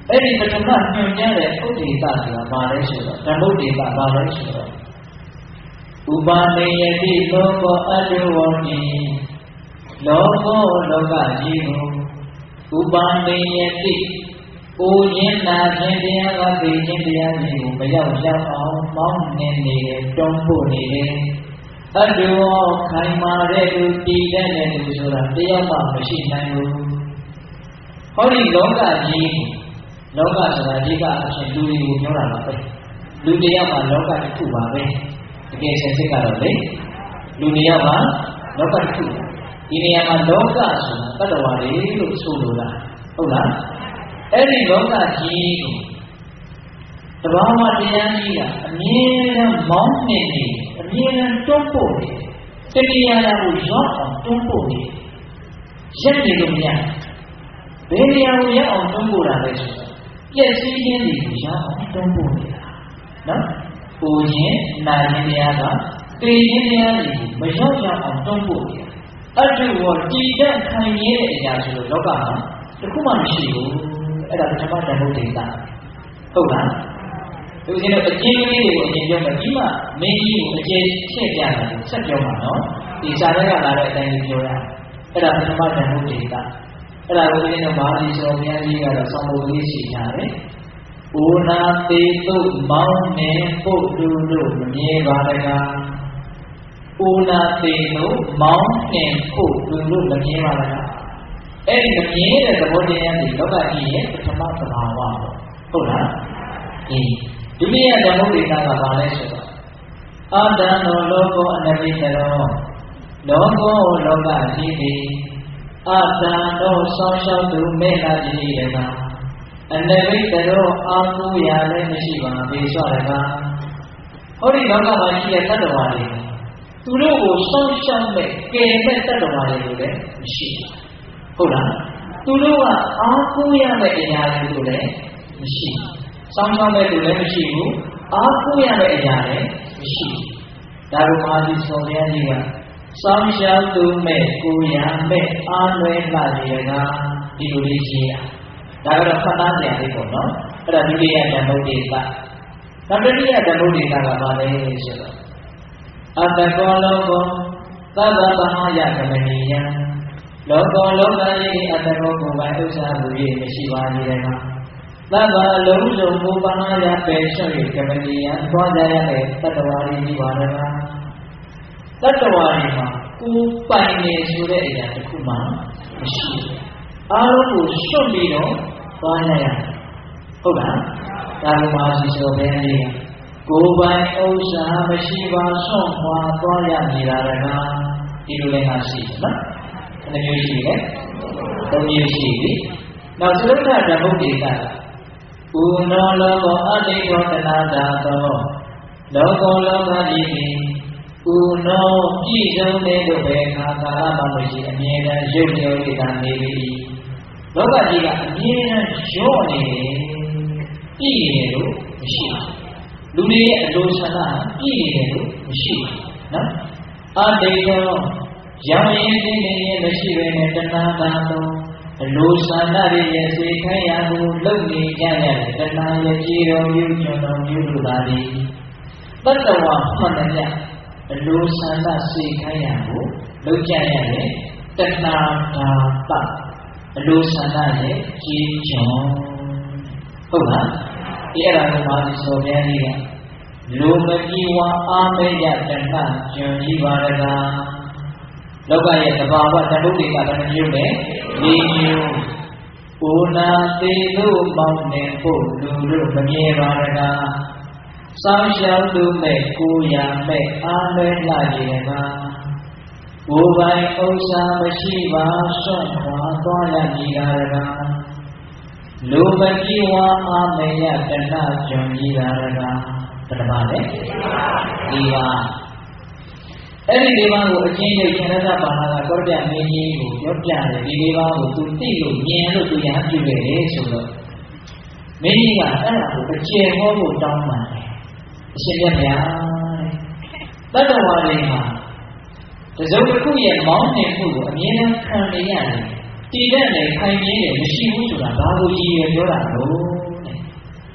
အဲ့ဒီပထမညွှန်ကြားတဲ့ဥဒိတဆိုတာဘာလဲဆိုတော့ဓမ္မုဒိတဘာလဲဆိုတော့ဥပါနေယတိလောကောအတ္တဝတိလောကောလောကကြီးကိုဥပါနေယတိအိုရင်းနာခြင်းတရားကသိခြင်းတရားကြီးကိုမရောက်ရောက်အောင်မောင်းနေနေတွန်းပို့နေတယ်အတ္တဝခိုင်မာတဲ့သူတည်တဲ့သူဆိုတာတရားမှမရှိနိုင်ဘူးဟောဒီလောကကြီးလောကဆိုတာဒီကအဖြစ်လူတွေကိုပြောတာပါပဲလူတရားမှာလောကတစ်ခုပါပဲတကယ်ဆက်စစ်ကတော့လေလူတရားမှာလောကတစ်ခုဒီနေရာမှာလောကဆိုတာတတ္တဝါတွေလို့ဆိုလိုတာဟုတ်လားအဲ့ဒီလောကကြီးကိုတဘာဝတရားကြီးကအမြဲတမ်းမောင်းနေနေအမြဲတမ်းတွန်းပို့နေတတိယရာကိုရောက်အောင်တွန်းပို့နေရက်နေလို့မရဘယ်နေရာကိုရောက်အောင်တွန်းပို့တာလဲဆိုတော့ပြည့်စည်ခြင်းတွေကိုရောက်အောင်တွန်းပို့နေတာနော်ပူခြင်းနာခြင်းတရားကသိခြင်းတရားတွေကိုမရောက်ရောက်အောင်တွန်းပို့နေတာအတ္တဝတည်တဲ့ခံရတဲ့အရာဆိုလို့လောကမှာတစ်ခုမှမရှိဘူးအဲ့ဒါပထမဓမ္မုဒိတဟုတ်လားသူကျတော့အကျဉ်းကလေးကိုအရင်ပြောမယ်ဒီမှာမင်းကြီးကိုအကျဉ်းထည့်ပြတာကိုဆက်ပြောမှာနော်ဒီစာထဲကလာတဲ့အတိုင်းပြောရအဲ့ဒါပထမဓမ္မုဒိတအဲ့ဒါကိုဒီနေ့မာသီဆိုဘုရားကြီးကတော့ဆောင်းဖို့လေးရှိကြတယ်။ဥနာတိတုမောင်းနေပုတ်လူတို့မမြဲပါတကား။ဥနာတိတုမောင်းနေပုတ်လူတို့မမြဲပါတကား။အဲ့ဒီမမြဲတဲ့သဘောတရားတွေလောကကြီးရဲ့ပထမသဘာဝပေါ့။ဟုတ်လား။ဒီဒုတိယဓမ္မုဒိတာကဘာလဲဆိုတော့အာတံသောလောကောအနပိတရောလောကောလောကကြီးသည်အတံတော်ဆောင်းလျှောက်သူမေတ္တာကြီးတကားအနဝိတ္တရောအာဟုရလည်းမရှိပါဘေးဆိုရကားဟောဒီလောကမှာရှိတဲ့တတ္တဝါတွေသူတို့ကိုဆောင်းလျှောက်မဲ့ကယ်မဲ့တတ္တဝါတွေကိုလည်းမရှိဟုတ်လားသူတို့ကအာဟုရမဲ့အရာတွေကိုလည်းမရှိဆောင်းလျှောက်မဲ့သူလည်းမရှိဘူးအာဟုရမဲ့အရာလည်းမရှိဒါကိုမာသီဆိုဘုရားကြီးကဆောင်းလျှောက်သူမဲ့ကိုရမဲ့အားလွဲလာတယ်ကဒီလိုလေးရှိရဒါကတော့ဖတ်သားကြလေးပေါ့နော်အဲ့ဒါဒုတိယဓမ္မုဒိတတတိယဓမ္မုဒိတကဘာလဲဆိုတော့အတ္တကောလောကောသဗ္ဗဗမယကမဏိယံလောကောလောကကြီးအတ္တကောကိုယ်ပိုင်ဥစ္စာလူကြီးမရှိပါသေးတယ်မှာသဗ္ဗအလုံးစုံဘုပ္ပနာယပေရှောကမဏိယံသွားကြရတဲ့တတ္တဝါကြီးကြီးပါတော့တတ္တဝါတွေမှာကိုယ်ပိုင်နေဆိုတဲ့အရာတစ်ခုမှမရှိဘူးအားလုံးကိုစွန့်ပြီးတော့သွားရရတယ်ဟုတ်လားဒါကမှရှိဆိုဘယ်နည်းကိုယ်ပိုင်ဥစ္စာမရှိပါစွန့်ခွာသွားရနေတာကဒီလိုလည်းရှိတယ်နော်ဘယ်နှမျိုးရှိလဲ၃မျိုးရှိပြီနောက်သုတ္တဓမ္မုဒိတဥနောလောကောအတိတောတနာတာသောလောကောလောကကြီးဥနောပြည့်စုံတဲ့လို့ပဲခါကာလမှမရှိအမြဲတမ်းရုပ်ရောနေတာနေပြီလောကကြီးကအမြဲတမ်းရော့နေတယ်ပြည့်နေလို့မရှိလူတွေရဲ့အလိုဆန္ဒပြည့်နေတယ်လို့မရှိနော်အတိတ်ရောရောင်ရင်းနေနေမရှိဘဲနဲ့တဏှာတာသောအလိုဆန္ဒတွေရဲ့စေခိုင်းရာကိုလုပ်နေကြတဲ့တဏှာရဲ့ကြည်တော်ယူကျွန်တော်ယူလိုပါသည်တတ္တဝါမှန်တယ်အလိုဆန္ဒစေခိုင်းရကိုလုပ်ကြရတယ်တဏှာဒါပအလိုဆန္ဒရဲ့ကြီးကျွန်ဟုတ်လားဒီအဲ့ဒါကိုမှဆိုပြန်နေကလိုမကြီးဝါအားမရတဏှာကျွန်ကြီးပါရကားလောကရဲ့သဘာဝတတုတွေကလည်းမျိုးပဲ၄မျိုးဩနာတိလို့မောင်းနေဖို့လူတို့မမြဲပါရကားဆောင်းရှောက်သူမဲ့ကိုရမဲ့အားမဲလာကြည်ကကိုယ်ပိုင်ဥစ္စာမရှိပါစွန့်ခွာသွားရကြည်ရကလူမကြီးဝါအားမရတဏှာကျွန်ကြီးရကတတပါလေဒီပါအဲ့ဒီဒီပါကိုအချင်းချင်းရှင်ရသဘာနာကကောပြမင်းကြီးကိုပြောပြတယ်ဒီဒီပါကိုသူသိလို့မြင်လို့သူရဟပြုခဲ့တယ်ဆိုတော့မင်းကြီးကအဲ့ဒါကိုအကျေဟောဖို့တောင်းပန်တယ်အရှင်မြတ်ဗျာတတ္တဝါတွေမှာတစုံတစ်ခုရဲ့မောင်းနှင်မှုကိုအမြဲတမ်းခံနေရတယ်တည်တဲ့နဲ့ခိုင်မြဲတယ်မရှိဘူးဆိုတာဘာကိုရည်ရွယ်ပြောတာလို့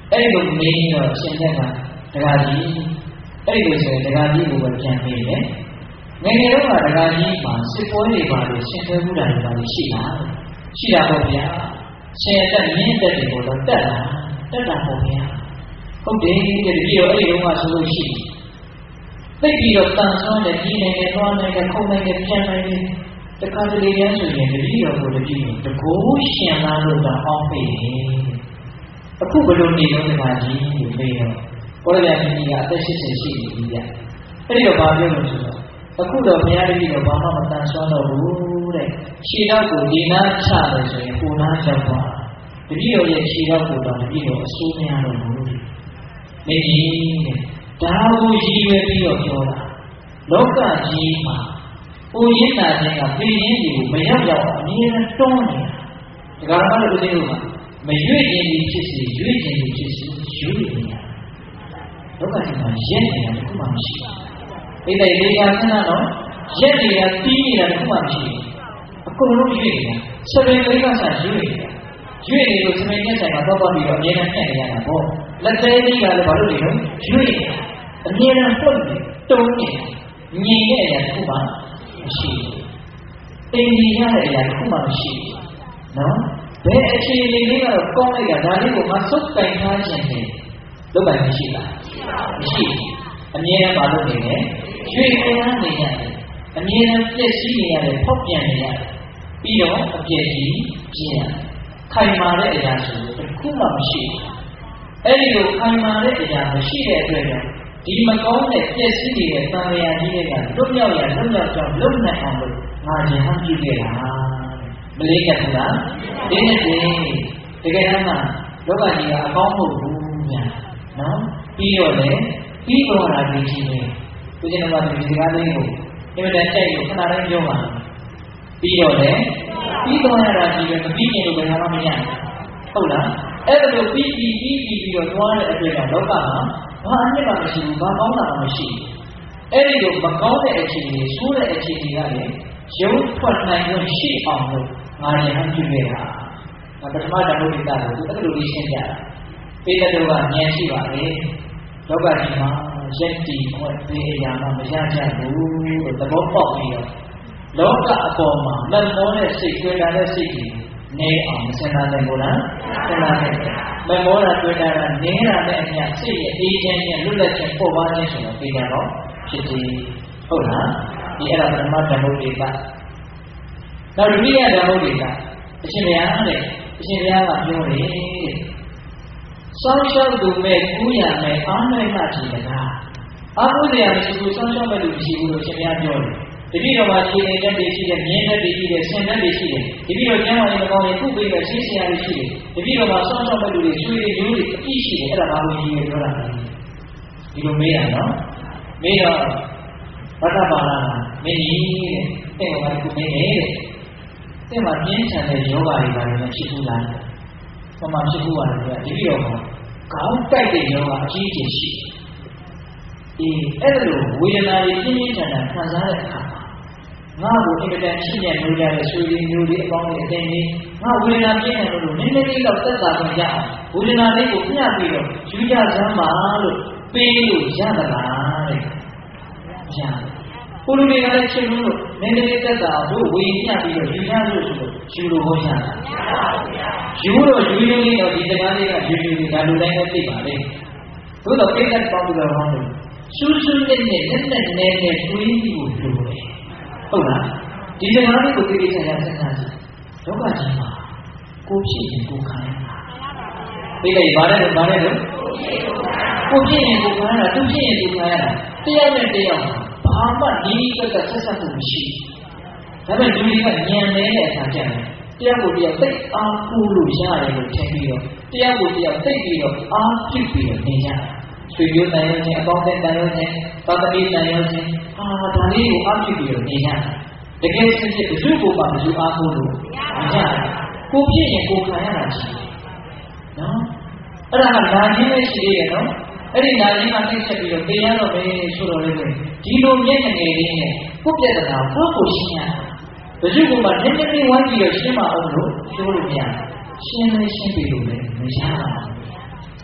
အဲ့လိုမင်းတော့ရှင်မြတ်ကဒကာကြီးအဲ့လိုဆိုရင်ဒကာကြီးကိုပဲပြန်ပေးတယ်ငယ်ငယ်တော့ဒကာကြီးမှာစစ်ပွဲတွေပါလို့ရှင်သွဲမှုတာတွေပါလို့ရှိလားရှိတာပေါ့ဗျာရှင်တက်မြင့်တက်တွေကိုတော့တက်တာပေါ့ဗျာဟုတ်တယ်တတိယအဲ့ဒီတော့ဆိုလို့ရှိသိပြီးတော့တန်ဆွမ်းတဲ့ဒီနိုင်ငံသွားနိုင်ငံခုံနိုင်ငံပြန်နိုင်တယ်တခါတလေရဆိုရင်တတိယကိုတတိယတကိုးရှင်လာလို့တော့အောင်းပေးတယ်အခုဘယ်လိုနေလို့ဒကာကြီးကိုမေးတော့ဘောရမင်းကြီးကအသက်80ရှိပြီဗျအဲ့ဒီတော့ဘာပြောလို့ဆိုတော့အခုတော့ဘုရားတပည့်တော်ဘာမှမတန်ဆွမ်းတော့ဘူးတဲ့ခြေတော့ကိုဒီနာချတယ်ဆိုရင်ကိုနာကြောက်သွားတပည့်တော်ရဲ့ခြေတော့ကိုတော့တပည့်တော်အစိုးမရတော့ဘူးမင်းကြီးတဲ့ဒါကိုရည်ရွယ်ပြီးတော့ပြောတာလောကကြီးမှာကိုရင်းနာခြင်းကပြည်ရင်းတွေကိုမရောက်ရောက်အမြဲတမ်းတွန်းနေတာဒါကလည်းဦးဇင်းတို့ကမရွေ့ခြင်းဖြစ်စီရွေ့ခြင်းဖြစ်စီရွေ့နေတာလောကကြီးမှာရက်နေတာတခုမှမရှိဘူးဣတိလေးကဆန်းတော့ရက်နေတာတီးနေတာတခုမှမရှိဘူးအကုန်လုံးရွေ့နေတာစပင်လေးကစားရွေ့နေတာရွေ့နေလို့စပင်နဲ့ဆိုင်မှာတော့ပြီးတော့အမြဲတမ်းဖြတ်နေရတာပေါ့လက်သေးကြီးကလည်းဘာလို့လဲရွေ့နေတာအမြဲတမ်းပုတ်နေတုံးနေငြိမ်တဲ့အရာတခုမှမရှိဘူးတင်ကြီးရတဲ့အရာတခုမှမရှိဘူးနော်ဘယ်အခြေအနေလေးကတော့ကောင်းလိုက်တာဒါလေးကိုမဆုတ်တိုင်ထားခြင်းနဲ့လုပ်ပိုင်မရှိလားမရှိဘူးအမြဲတမ်းမလုပ်နေနဲ့ရွေ့နေနေရတယ်အမြဲတမ်းပြည့်စည်နေရတယ်ဖောက်ပြန်နေရတယ်ပြီးတော့အပြည့်ကြီးကျင်းခိုင်မာတဲ့အရာဆိုလို့တစ်ခုမှမရှိဘူးအဲ့ဒီလိုခိုင်မာတဲ့အရာမရှိတဲ့အတွက်ဒီမကောင်းတဲ့ပြည့်စည်နေတဲ့သံဃာကြီးတွေကလွတ်မြောက်ကြောင်းလုံနိုင်အောင်လို့ငါရဟန်းပြုခဲ့တာမလေးကဘူးလားဒီနေ့တကယ်တမ်းမှာလောကကြီးကအကောင်းမဟုတ်ဘူးညာနော်ပြီးတော့လေပြီးတော့လာပြီးချင်းနေဦးဇင်းတော်ကဒီစကားလေးကိုအင်မတန်ကြိုက်လို့ခဏတိုင်းပြောပါပြီးတော့လေပြီးတော့လာပြီးပဲမပြီးရင်လို့ဘယ်မှမရဘူးဟုတ်လားအဲ့ဒါလိုပြီးပြီးတော့သွားတဲ့အတွေ့အကြုံလောကမှာဘာအနှစ်မှမရှိဘူးဘာကောင်းတာမှမရှိဘူးအဲ့ဒီလိုမကောင်းတဲ့အခြေအနေဆိုးတဲ့အခြေအနေကလည်းရုပ်ထွက်နိုင်လို့ရှိအောင်လို့ငါရဟန်းပြုခဲ့တာပထမဓမ္မဒိတာကိုသူအဲ့လိုလေးရှင်းပြတာပိဋကတော်ကဉာဏ်ရှိပါလေလောကကြီးမှာရက်တီခွက်သေးအရာမှမရကြဘူးလို့သဘောပေါက်ပြီးတော့လောကအပေါ်မှာလက်မောတဲ့စိတ်တွေ့တာတဲ့စိတ်ကြီးနေအောင်မစင်တာနိုင်ဘူးလားစင်တာနိုင်မမောတာတွေ့တာနေတာနဲ့အမျှစိတ်ရဲ့အေးချမ်းခြင်းလွတ်လပ်ခြင်းပေါ်ပါခြင်းဆိုတော့ပြီးကြတော့ဖြစ်သည်ဟုတ်လားဒီအဲ့ဒါပထမဓမ္မဒိတာနောက်ဒုတိယဓမ္မဒိတာအရှင်ဘုရားတဲ့အရှင်ဘုရားကပြောတယ်စောင်းရှောက်သူမဲ့ကူးရမယ်အားနိုင်မှကြည်တကားအားကိုးစရာမရှိဘူးစောင်းရှောက်မဲ့လူမရှိဘူးလို့ရှင်ဘုရားပြောတယ်တတိတော်မှာခြေနေတတ်တွေရှိတယ်မြင်းတတ်တွေရှိတယ်ဆင်တတ်တွေရှိတယ်တတိတော်ကျမ်းမာရေးမကောင်းရင်ခုပေးတဲ့ရှင်းစရာတွေရှိတယ်တတိတော်မှာစောင်းရှောက်မဲ့လူတွေဆွေတွေမျိုးတွေအပြည့်ရှိတယ်အဲ့ဒါဘာလို့ကြီးရပြောတာလဲဒီလိုမေးတာနော်မေးတော့ဘဒ္ဒပါဠမမင်းကြီးတဲ့တဲ့ဟောကခုမင်းနေတဲ့တဲ့မှာပြင်းထန်တဲ့ယောဂါတွေပါတယ်မရှိဘူးလားဘာမှမရှိဘူးပါလေတတိတော်မှာကောင်းတိုက်တဲ့ယောဂါအကြီးအကျယ်ရှိအဲ့လိုဝေဒနာတွေပြင်းပြင်းထန်ထန်ခံစားတဲ့အခါငါ့ကိုအင်မတန်ရှင်းရလို့ရတဲ့ဆွေတွေမျိုးတွေအပေါင်းတွေအတင်းကြီးငါဝေဒနာပြင်းတယ်လို့နည်းနည်းလေးတော့သက်သာခွင့်ရအောင်ဝေဒနာလေးကိုမျှပြီးတော့ယူကြစမ်းပါလို့ပေးလို့ရသလားတဲ့ရတယ်ကိုလူတွေကလည်းချင်းလို့နည်းနည်းလေးသက်သာတို့ဝေမျှပြီးတော့ယူရလို့ဆိုတော့ယူလို့ဟောရတာယူတော့ယူရင်းလေးတော့ဒီစကားလေးကယူလေးဒါလူတိုင်းလည်းသိပါလေသို့တော့ပိတ်သက်ပေါင်းလို့ဟောတယ်ရှူးရှူးနဲ့နဲ့နဲ့တွေးပြီးကိုပြောတယ်ဟုတ်လားဒီစကားလေးကိုသိသိချာချာစဉ်းစားကြည့်လောကကြီးမှာကိုဖြစ်ရင်ကိုခံရတာသိတယ်ဗါတယ်ကိုဖြစ်ရင်ကိုခံရတာသူဖြစ်ရင်သူခံရတာတရားနဲ့တရားဘာမှဒီဘက်ကဆက်ဆက်မှုမရှိဘူးဒါပေမဲ့လူတွေကညံနေတဲ့အခါကျရင်တရားကိုတရားသိအားကိုးလို့ရတယ်လို့ထင်ပြီးတော့တရားကိုတရားသိပြီးတော့အားပြုပြီးတော့နေကြတယ်ဆွေမျိုးတန်ရုံးချင်းအပေါင်းအသင်းတန်ရုံးချင်းသာသမီတန်ရုံးချင်းဒါလေးကိုအားပြုပြီးတော့နေရတယ်တကယ်စစ်စစ်ဘယ်သူကိုမှမယူအားကိုးလို့မရတယ်ကိုဖြစ်ရင်ကိုခံရတာရှိတယ်နော်အဲ့ဒါကနာခြင်းပဲရှိသေးတယ်နော်အဲ့ဒီနာခြင်းကသိချက်ပြီးတော့ပေးရတော့ပဲဆိုတော့လေဒီလိုမျက်ငယ်လေးနဲ့ကိုပြဿနာကိုရှင်းရဘယ်သူကမှနည်းနည်းလေးဝိုင်းပြီးတော့ရှင်းမအောင်လို့ပြောလို့မရရှင်းလဲရှင်းပြီးလို့လည်းမရပါဘူး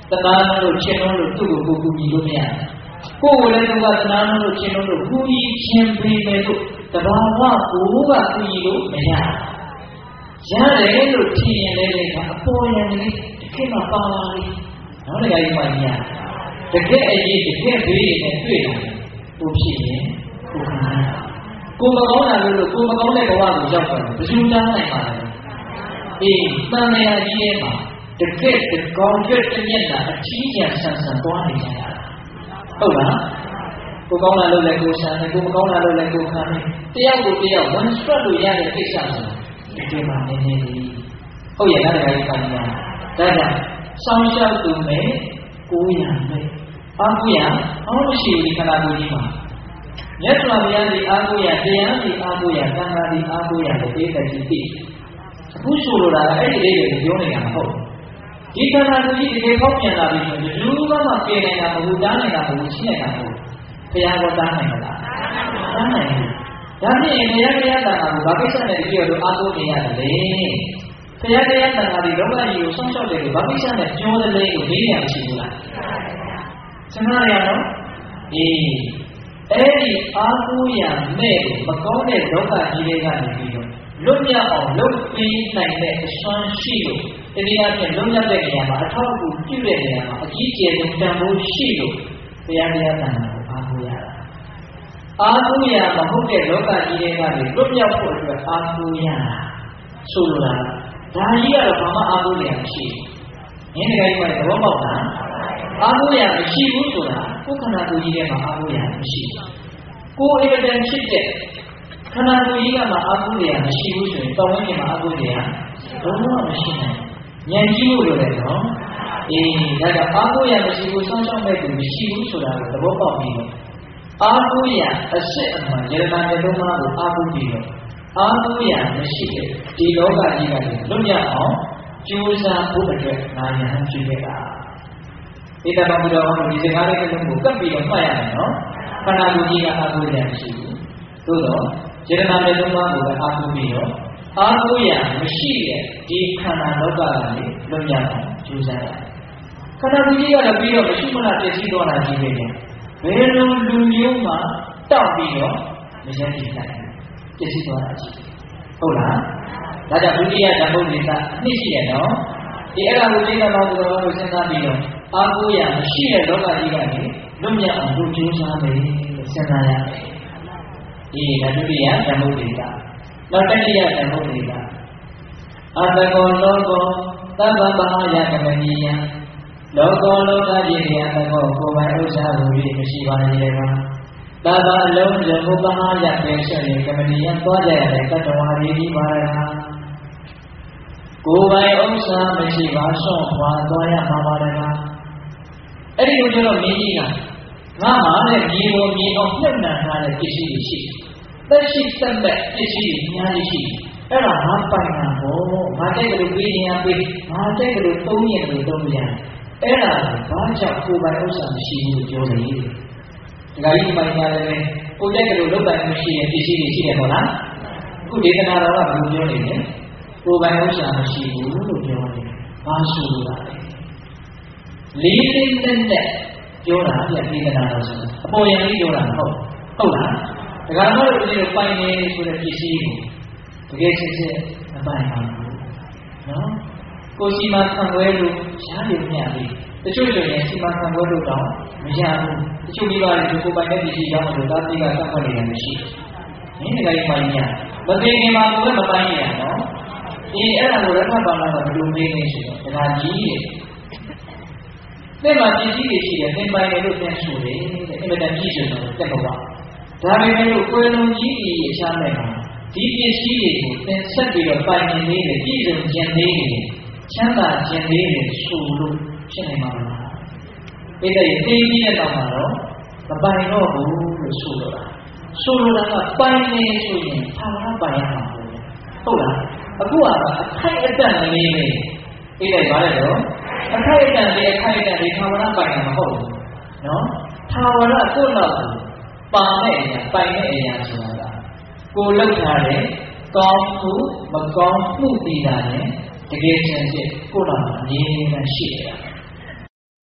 တနာလို့ချင်းလို့သူ့ကိုကူညီလို့မရကိုယ်ကိုလည်းသူကတနာလို့ချင်းလို့ကူညီချင်းပေးမယ်လို့တဘာဝကိုကကူညီလို့မရရတယ်လို့ထင်ရင်လည်းကအပေါ်ရံလေးတစ်ခေတ်မှပါလာလိမ့်နောက်တစ်ခါကြီးမှညာတကယ်အရေးတကယ်ဘေးတွေနဲ့တွေ့လာတယ်ကိုဖြစ်ရင်ကိုခံရကိုမကောင်းတာလို့ကိုမကောင်းတဲ့ဘဝကိုရောက်တယ်ဘယ်သူတားနိုင်ပါလဲအေးတန်မြာကြီးရဲ့မှာတကယ်ကောင်းတဲ့မျက်နှာအကြီးကျယ်ဆန်ဆန်သွားနေကြတာဟုတ်လားကိုကောင်းတာလို့လည်းကိုရှာတယ်ကိုမကောင်းတာလို့လည်းကိုခံတယ်တယောက်ကိုတယောက် one shot လို့ရတဲ့ကိစ္စဆိုတာဒီမှာနည်းနည်းလေးဟုတ်ရဲ့လားတခါကြီးပါညာဒါကြောင့်စောင်းရှောက်သူမဲ့ကိုရမဲ့အားကိုရအောင်းရှိဒီခန္ဓာကိုယ်ကြီးမှာမြတ်စွာဘုရားဒီအားကိုရတရားဒီအားကိုရသံဃာဒီအားကိုရကိုသိတဲ့ကြည့်သိအခုဆိုလိုတာအဲ့ဒီလေးတွေပြောနေတာမဟုတ်ဒီခန္ဓာကိုယ်ကြီးတကယ်ပေါက်ပြန်လာပြီဆိုရင်လူကမှပြင်နေတာမဟုတ်တားနေတာမဟုတ်ရှင်းနေတာမဟုတ်ဘုရားကတားနိုင်မလားတားနိုင်ဘူးဒါဖြင့်တရားတန်ခါကိုဘာကိစ္စနဲ့တကယ်လို့အားကိုးနေရတယ်လေဘုရားတရားတန်ခါဒီလောကကြီးကိုဆောင်းလျှောက်တယ်လို့ဘာကိစ္စနဲ့ပြောတယ်လေလို့မေးရမရှိဘူးလားစမရနော်အေးအဲ့ဒီအားကိုးရမဲ့မကောင်းတဲ့လောကကြီးတွေကနေပြီးတော့လွတ်မြောက်အောင်လုပ်ပေးနိုင်တဲ့အစွမ်းရှိလို့တရားဖြင့်လွတ်မြောက်တဲ့နေရာမှာအထောက်အကူပြုတဲ့နေရာမှာအကြီးကျယ်ဆုံးတန်ဖိုးရှိလို့ဘုရားတရားတန်ခါကိုအားကိုးရတာအားကိုးရမဟုတ်တဲ့လောကကြီးတွေကနေလွတ်မြောက်ဖို့အတွက်အားကိုးရတာဆိုလိုတာဒါကြီးကတော့ဘာမှအားကိုးရမရှိဘူး။ငင်းတကယ်ကြီးကသဘောပေါက်တာအားကိုးရမရှိဘူးဆိုတာကိုယ်ခန္ဓာကိုယ်ကြီးထဲမှာအားကိုးရမရှိဘူး။ကိုယ်အင်တန်ဖြစ်တဲ့ခန္ဓာကိုယ်ကြီးကမှအားကိုးရမရှိဘူးဆိုရင်တောင်းဝင်းကြီးမှာအားကိုးရလုံးဝမရှိနိုင်။ဉာဏ်ကြီးလို့လည်းနော်။အေးဒါကြောင့်အားကိုးရမရှိဘူးစောင့်ရှောက်မဲ့သူမရှိဘူးဆိုတာကိုသဘောပေါက်ပြီးတော့အားကိုးရအစစ်အမှန်ယရနာတဲ့လုံးသားကိုအားကိုးပြီးတော့အားကိုးရမရှိတဲ့ဒီလောကကြီးကနေလွတ်မြောက်အောင်ကြိုးစားဖို့အတွက်ငါရဟန်းပြုခဲ့တာဣတ္တပံဘုရားဟောဒီစကားလေးတစ်လုံးကိုကပ်ပြီးတော့မှတ်ရမယ်နော်ခန္ဓာကိုယ်ကြီးကအားကိုးရမရှိဘူးသို့တော့ယရနာတဲ့လုံးသားကိုပဲအားကိုးပြီးတော့အားကိုးရမရှိတဲ့ဒီခန္ဓာလောကကနေလွတ်မြောက်အောင်ကြိုးစားရခန္ဓာကိုယ်ကြီးကတော့ပြီးတော့မရှိမလားပြည့်စည်သွားတာကြီးပဲဘယ်လိုလူမျိုးမှတောက်ပြီးတော့မရည်နိုင်ပြည့်စည်သွားတာကြီးဟုတ်လားဒါကြောင့်ဒုတိယဓမ္မုဒ္ဒေသအနှစ်ရှိတယ်နော်ဒီအဲ့ဒါကိုသိတဲ့ဘောတော်ကိုစဉ်းစားပြီးတော့အားကိုးရမရှိတဲ့လောကကြီးကနေလွတ်မြောက်အောင်လုပ်ကြိုးစားမယ်စဉ်းစားရတယ်ဒီဒါဒုတိယဓမ္မုဒ္ဒေသနောက်တတိယဓမ္မုဒ္ဒေသအတ္တကောလောကောသဗ္ဗပဟာယကမနိယလောကောလောကကြီးရအတ္တကောကိုယ်ပိုင်ဥစ္စာဟူ၍မရှိပါရဲ့ပါသဗ္ဗအလုံးစုံဘုပ္ပဟာယပဲဆက်ရင်ကမနိယသွားကြရတဲ့တတ္တဝါတွေဒီပါရတာကိုယ်ပိုင်ဥစ္စာမရှိပါဆော့သွားသွားရမှာပါတကားအဲ့ဒီလိုကျတော့မင်းကြီးကငါမှလည်းမြေပေါ်မြေအောင်ပြန့်နှံ့ထားတဲ့ပစ္စည်းတွေရှိသက်ရှိသက်မဲ့ပစ္စည်းတွေအများကြီးရှိအဲ့ဒါငါပိုင်တာပေါ့ငါတဲ့ကလေးပေးရင်ပေးငါတဲ့ကလေးသုံးရင်လို့သုံးရတယ်အဲ့ဒါဘာကြောင့်ကိုယ်ပိုင်ဥစ္စာမရှိဘူးလို့ပြောနေလဲဒါကြီးမိုင်းရတယ်လေကိုတဲ့ကလေးလုတ်ပိုင်မရှိရင်ပစ္စည်းတွေရှိတယ်ပေါ့လားအခုဒေသနာတော်ကဘယ်လိုပြောနေလဲကိုယ်ပိုင်ဥစ္စာမရှိဘူးလို့ပြောနေဘာဆိုလိုလဲလေးလေးနဲ့နဲ့ပြောတာပြဒေသနာတော်ဆိုအပေါ်ယံလေးပြောတာမဟုတ်လားဒါကမှလို့ဒီလိုပိုင်နေဆိုတဲ့ပစ္စည်းကိုတကယ်စစ်စစ်အပိုင်ပါဘူးနော်ကိုစီမံခံွဲလို့ရှားနေမြတ်ပြီတချို့ဆိုရင်စီမံခံွဲလို့တော့မရဘူးတချို့မိဘတွေကိုပိုင်တဲ့ပစ္စည်းကြောင့်လို့သာတိကသတ်မှတ်နေတာမရှိဘူးနင်းတကယ်ပိုင်ရမသိခင်မှာကိုယ်မပိုင်ရနော်ဒီအဲ့ဒါကိုရထဘာနာကဘယ်လိုမေးနေဆိုတော့ဒါကြီးရဲ့သင်မှာပစ္စည်းတွေရှိတယ်သင်ပိုင်တယ်လို့သင်ဆိုတယ်တဲ့အင်မတန်ကြီးဆိုတော့တက်မပါဒါပေမဲ့လို့ကိုယ်လုံးကြီးကြီးအရှားမဲ့မှာဒီပစ္စည်းတွေကိုသင်ဆက်ပြီးတော့ပိုင်နေနေတယ်ပြည်စုံကျင်နေတယ်ချမ်းသာကျင်နေတယ်ဆိုလို့ဖြစ်နေမှာမလားအဲ့ဒါရင်သိပြီးတဲ့နောက်မှာတော့မပိုင်တော့ဘူးလို့ဆိုလိုတာကပိုင်နေဆိုရင်သာရပိုင်ရမှာဟုတ်လားအခုကအခိုက်အတန့်နေနေအဲ့ဒါဘာလဲတော့အခိုက်အတန့်လေးသာဝရပိုင်တာမဟုတ်ဘူးနော်သာဝရကိုယ့်လောက်ပါတဲ့အရာပိုင်တဲ့အရာဆိုတာကိုလောက်ထားတဲ့ကောင်းမှုမကောင်းမှုတည်တာနဲ့တကယ်စင်စစ်ကိုယ့်လောက်အမြဲတမ်းရှိနေတာ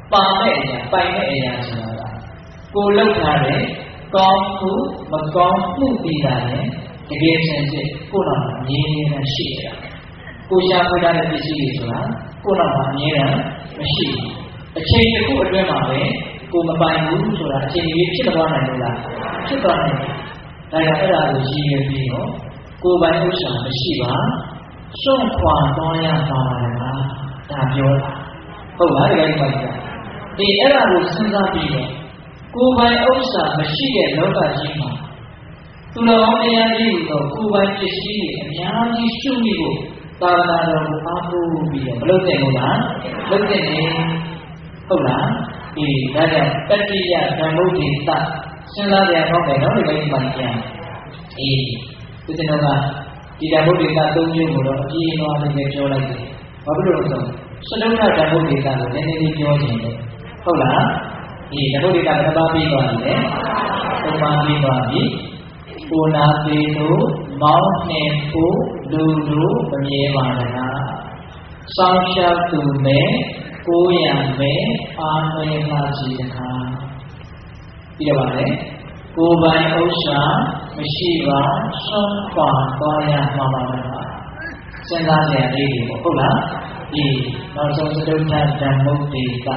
ပါမဲ့အရာပိုင်မဲ့အရာဆိုတာကိုလောက်ထားတဲ့ကောင်းမှုမကောင်းမှုပြီးတာနဲ့တကယ်စင်စစ်ကိုယ်တော်အမြဲတမ်းရှိနေတာကိုရှာဖွေထားတဲ့ပစ္စည်းတွေဆိုတာကိုယ်တော်အမြဲတမ်းမရှိဘူးအချိန်တစ်ခုအတွင်းမှာပဲကိုမပိုင်ဘူးဆိုတာအချိန်ကြီးဖြစ်သွားနိုင်လို့လားဖြစ်သွားနိုင်တယ်ဒါကြောင့်အဲ့ဒါကိုရည်ရွယ်ပြီးတော့ကိုယ်ပိုင်ဥစ္စာမရှိပါစွန့်ခွာသွားရပါလားဒါပြောတာဟုတ်လားဒီကိစ္စဒီအဲ့ဒါကိုစဉ်းစားပြီးတော့ကိုယ်ပိုင်ဥစ္စာမရှိတဲ့လောကကြီးမှာသူတော်ကောင်းတရားကြီးကိုကိုယ်ပိုင်ပစ္စည်းတွေအများကြီးရှုမိဖို့သာသနာတော်ကိုအားကိုးပြီးတော့မလုပ်တဲ့ဘူးလားလုပ်တဲ့နေဟုတ်လားဒီဒါကြောင့်တတိယဓမ္မုဒ္ဒေသစဉ်းစားကြရအောင်မယ်နော်ဒီကိစ္စမှပြန်ဒီကျွန်တော်ကဒီဓမ္မုဒ္ဒေသ၃မျိုးကိုတော့အပြည့်အဝလေးပြောလိုက်တယ်ဘာဖြစ်လို့လဲဆိုစတုထဓမ္မုဒ္ဒေသကိုနည်းနည်းလေးပြောချင်တယ်ဟုတ်လားဒီဓမ္မုဒ္ဒေသကဘာပြီးသွားပြီလဲသုံးပါးပြီးသွားပြီကိုနာပေတို့မောင်းနှင်ဖို့လူလူမမြဲပါလားစောင်းရှောက်သူမဲ့ကိုရံမဲ့အာမေပါစီတခါပြီးတော့ပါလေကိုယ်ပိုင်ဥစ္စာမရှိပါဆုံးခွာသွားရမှာပါလားစဉ်းစားကြရလေးတွေပေါ့ဟုတ်လားဒီနောက်ဆုံးစတုထဓမ္မုဒ္ဒေသ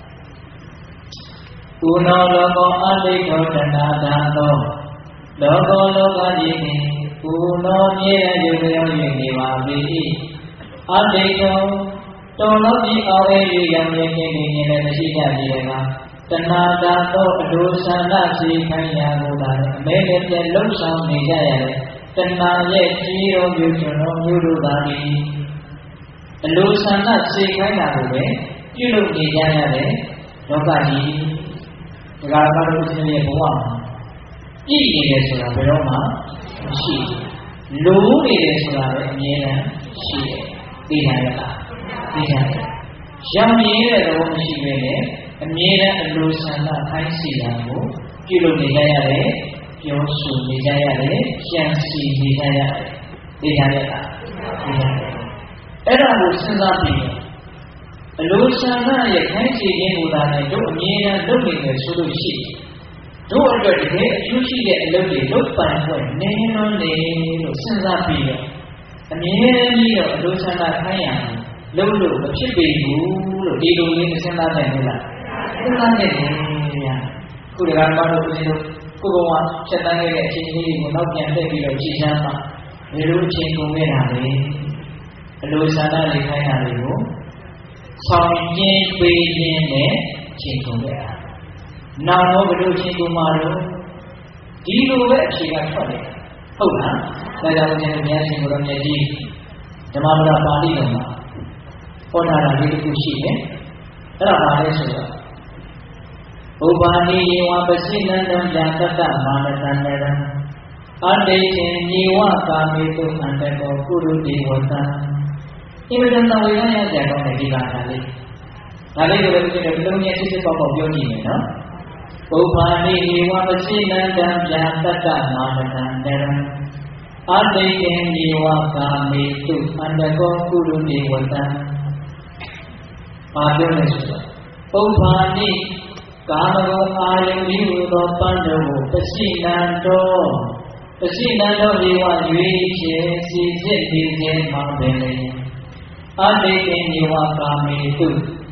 ကုဏလောကောအလိခောတနာဓာသောလောကောလောကကြီးနှင့်ကုဏောမြဲတဲ့ရုပ်ရော၍နေပါ၏အလိခောတော်လုံးကြီးအောင်၍ရောင်ရည်ခြင်းနေလည်းမရှိကြပြီလေကတဏှာဓာသောအလိုဆန္ဒစီခိုင်းရာကိုသာအမဲနဲ့ပြလှုပ်ဆောင်နေကြရတယ်တဏှာရဲ့ကြီးတော်မျိုးကျွန်တော်မျိုးတို့သာဒီအလိုဆန္ဒစီခိုင်းတာကိုပဲပြုလုပ်နေကြရတယ်လောကကြီးဒါကကတော့ဒီရဲ့ဘဝမှာကြည့်နေတယ်ဆိုတာဘယ်တော့မှမရှိဘူးလိုနေတယ်ဆိုတာပဲအမြဲတမ်းရှိတယ်သိနိုင်ရလားသိနိုင်တယ်ရောင်ရည်တဲ့သဘောမရှိပဲနဲ့အမြဲတမ်းအလိုဆန္ဒခိုင်းစီတာကိုပြုလုပ်နေကြရတယ်ပြောဆိုနေကြရတယ်ကြံစီနေကြရတယ်သိနိုင်ရလားသိနိုင်တယ်အဲ့ဒါကိုစဉ်းစားပြီးအလိုဆန္ဒရဲ့ခိုင်းစီခြင်းကိုသာနဲ့တို့အမြဲတမ်းလုပ်နေတယ်ဆိုလို့ရှိရင်တို့အတွက်တကယ်အကျိုးရှိတဲ့အလုပ်တွေလုပ်ပိုင်ခွင့်နည်းနည်းလို့စဉ်းစားပြီးတော့အမြဲတမ်းပြီးတော့အလိုဆန္ဒခိုင်းရမယ်လုပ်လို့မဖြစ်ပေဘူးလို့ဒီလိုလေးစဉ်းစားနိုင်ဘူးလားစဉ်းစားနိုင်တယ်ဗျာခုတကယ်မှတော့ဦးဇင်းတို့ကိုယ်ကောင်ကချက်တန်းခဲ့တဲ့အချိန်လေးကိုနောက်ပြန်တက်ပြီးတော့ကြည်စမ်းမှဒီလိုအချိန်ကုန်ခဲ့တာလေအလိုဆန္ဒလေးခိုင်းတာတွေကိုဆောင်ကျင်းပေးခြင်းနဲ့ချိန်ကုန်ခဲ့တာနောက်တော့ဘယ်လိုချိန်ကုန်မှာတော့ဒီလိုပဲအချိန်ကထွက်တယ်ဟုတ်လားဒါကြောင့်ဦးဇင်းတို့များရှင်ကိုတော့မြတ်ကြီးဓမ္မပဒပါဠိတော်မှာဟောထားတာလေးတစ်ခုရှိတယ်အဲ့ဒါဘာလဲဆိုတော့ဥပါနိယေဝပစိနန္တံဗျာတတ္တမာနတံနရံအတေတေညီဝကာမေတုအန္တကောကုရုတိဝတံဒီမတန်တော်ဝိရရကြတော့ဒီကတာလေးဒါလေးကိုလည်းဒီလိုမျိုးစစ်စစ်ပေါက်ပေါက်ပြောကြည့်မယ်နော်ဥပါနိယေဝပစိနန္တံဗျာတတ္တမာနတံနရံအတေတေညီဝကာမေတုအန္တကောကုရုတိဝတံဘာပြောလဲဆိုတော့ပုပ္ပါနိကာမဂုဏ်အာယုန်ဤဟူသောပန်းတော်ကိုပစိနန္တောဒီဝရွေးချယ်စီစစ်နေခြင်းမှာပဲလေအတေတေညဝကာမေတု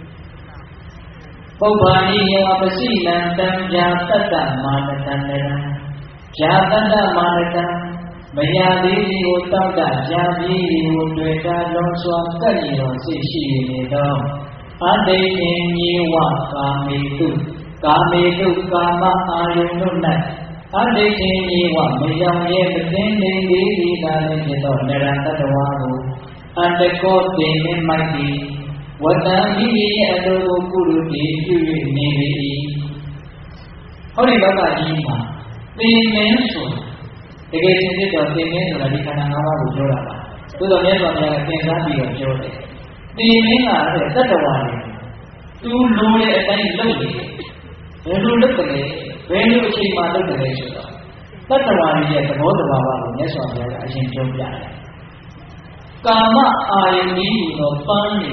ပုပ္ပါနိယဝပစိနန္တံဗျာတတ္တမာနတံနရံဗျာတတ္တမာနတံမယာသေးစီကိုတောက်တာကြာပြီးကိုတွေ့တာလုံးစွာကပ်နေတော်စိတ်ရှိနေတော့အတေတေညဝကာမေတုကာမအာယုန်တို့၌အတေတေညဝမယောင်ရဲ့မသိနေသေးသည်သာလည်းဖြစ်တော့နရတတ္တဝါကိုအတ္တကောတေနှင့်မိုက်သည်ဝတ္တံမိမိရဲ့အလိုကိုကုရုတိပြု၍နေ၏ဟောဒီလောကကြီးမှာသင်မင်းဆိုတကယ်ချင်းတော့သင်မင်းဆိုတာဒီခန္ဓာ၅ပါးကိုပြောတာပါသို့တော်မြတ်စွာဘုရားကသင်စားပြီးတော့ပြောတယ်သင်မင်းကတတ္တဝါတွေသူလိုတဲ့အတိုင်းလုပ်နေတယ်ဘယ်လိုလုပ်ကြလဲဘယ်လိုအချိန်မှလုပ်ကြလဲဆိုတော့တတ္တဝါတွေရဲ့သဘောတဘာဝကိုမြတ်စွာဘုရားကအရင်ပြောပြတယ်ကာမအာယုန်ကြီးဟူသောပန်းနေ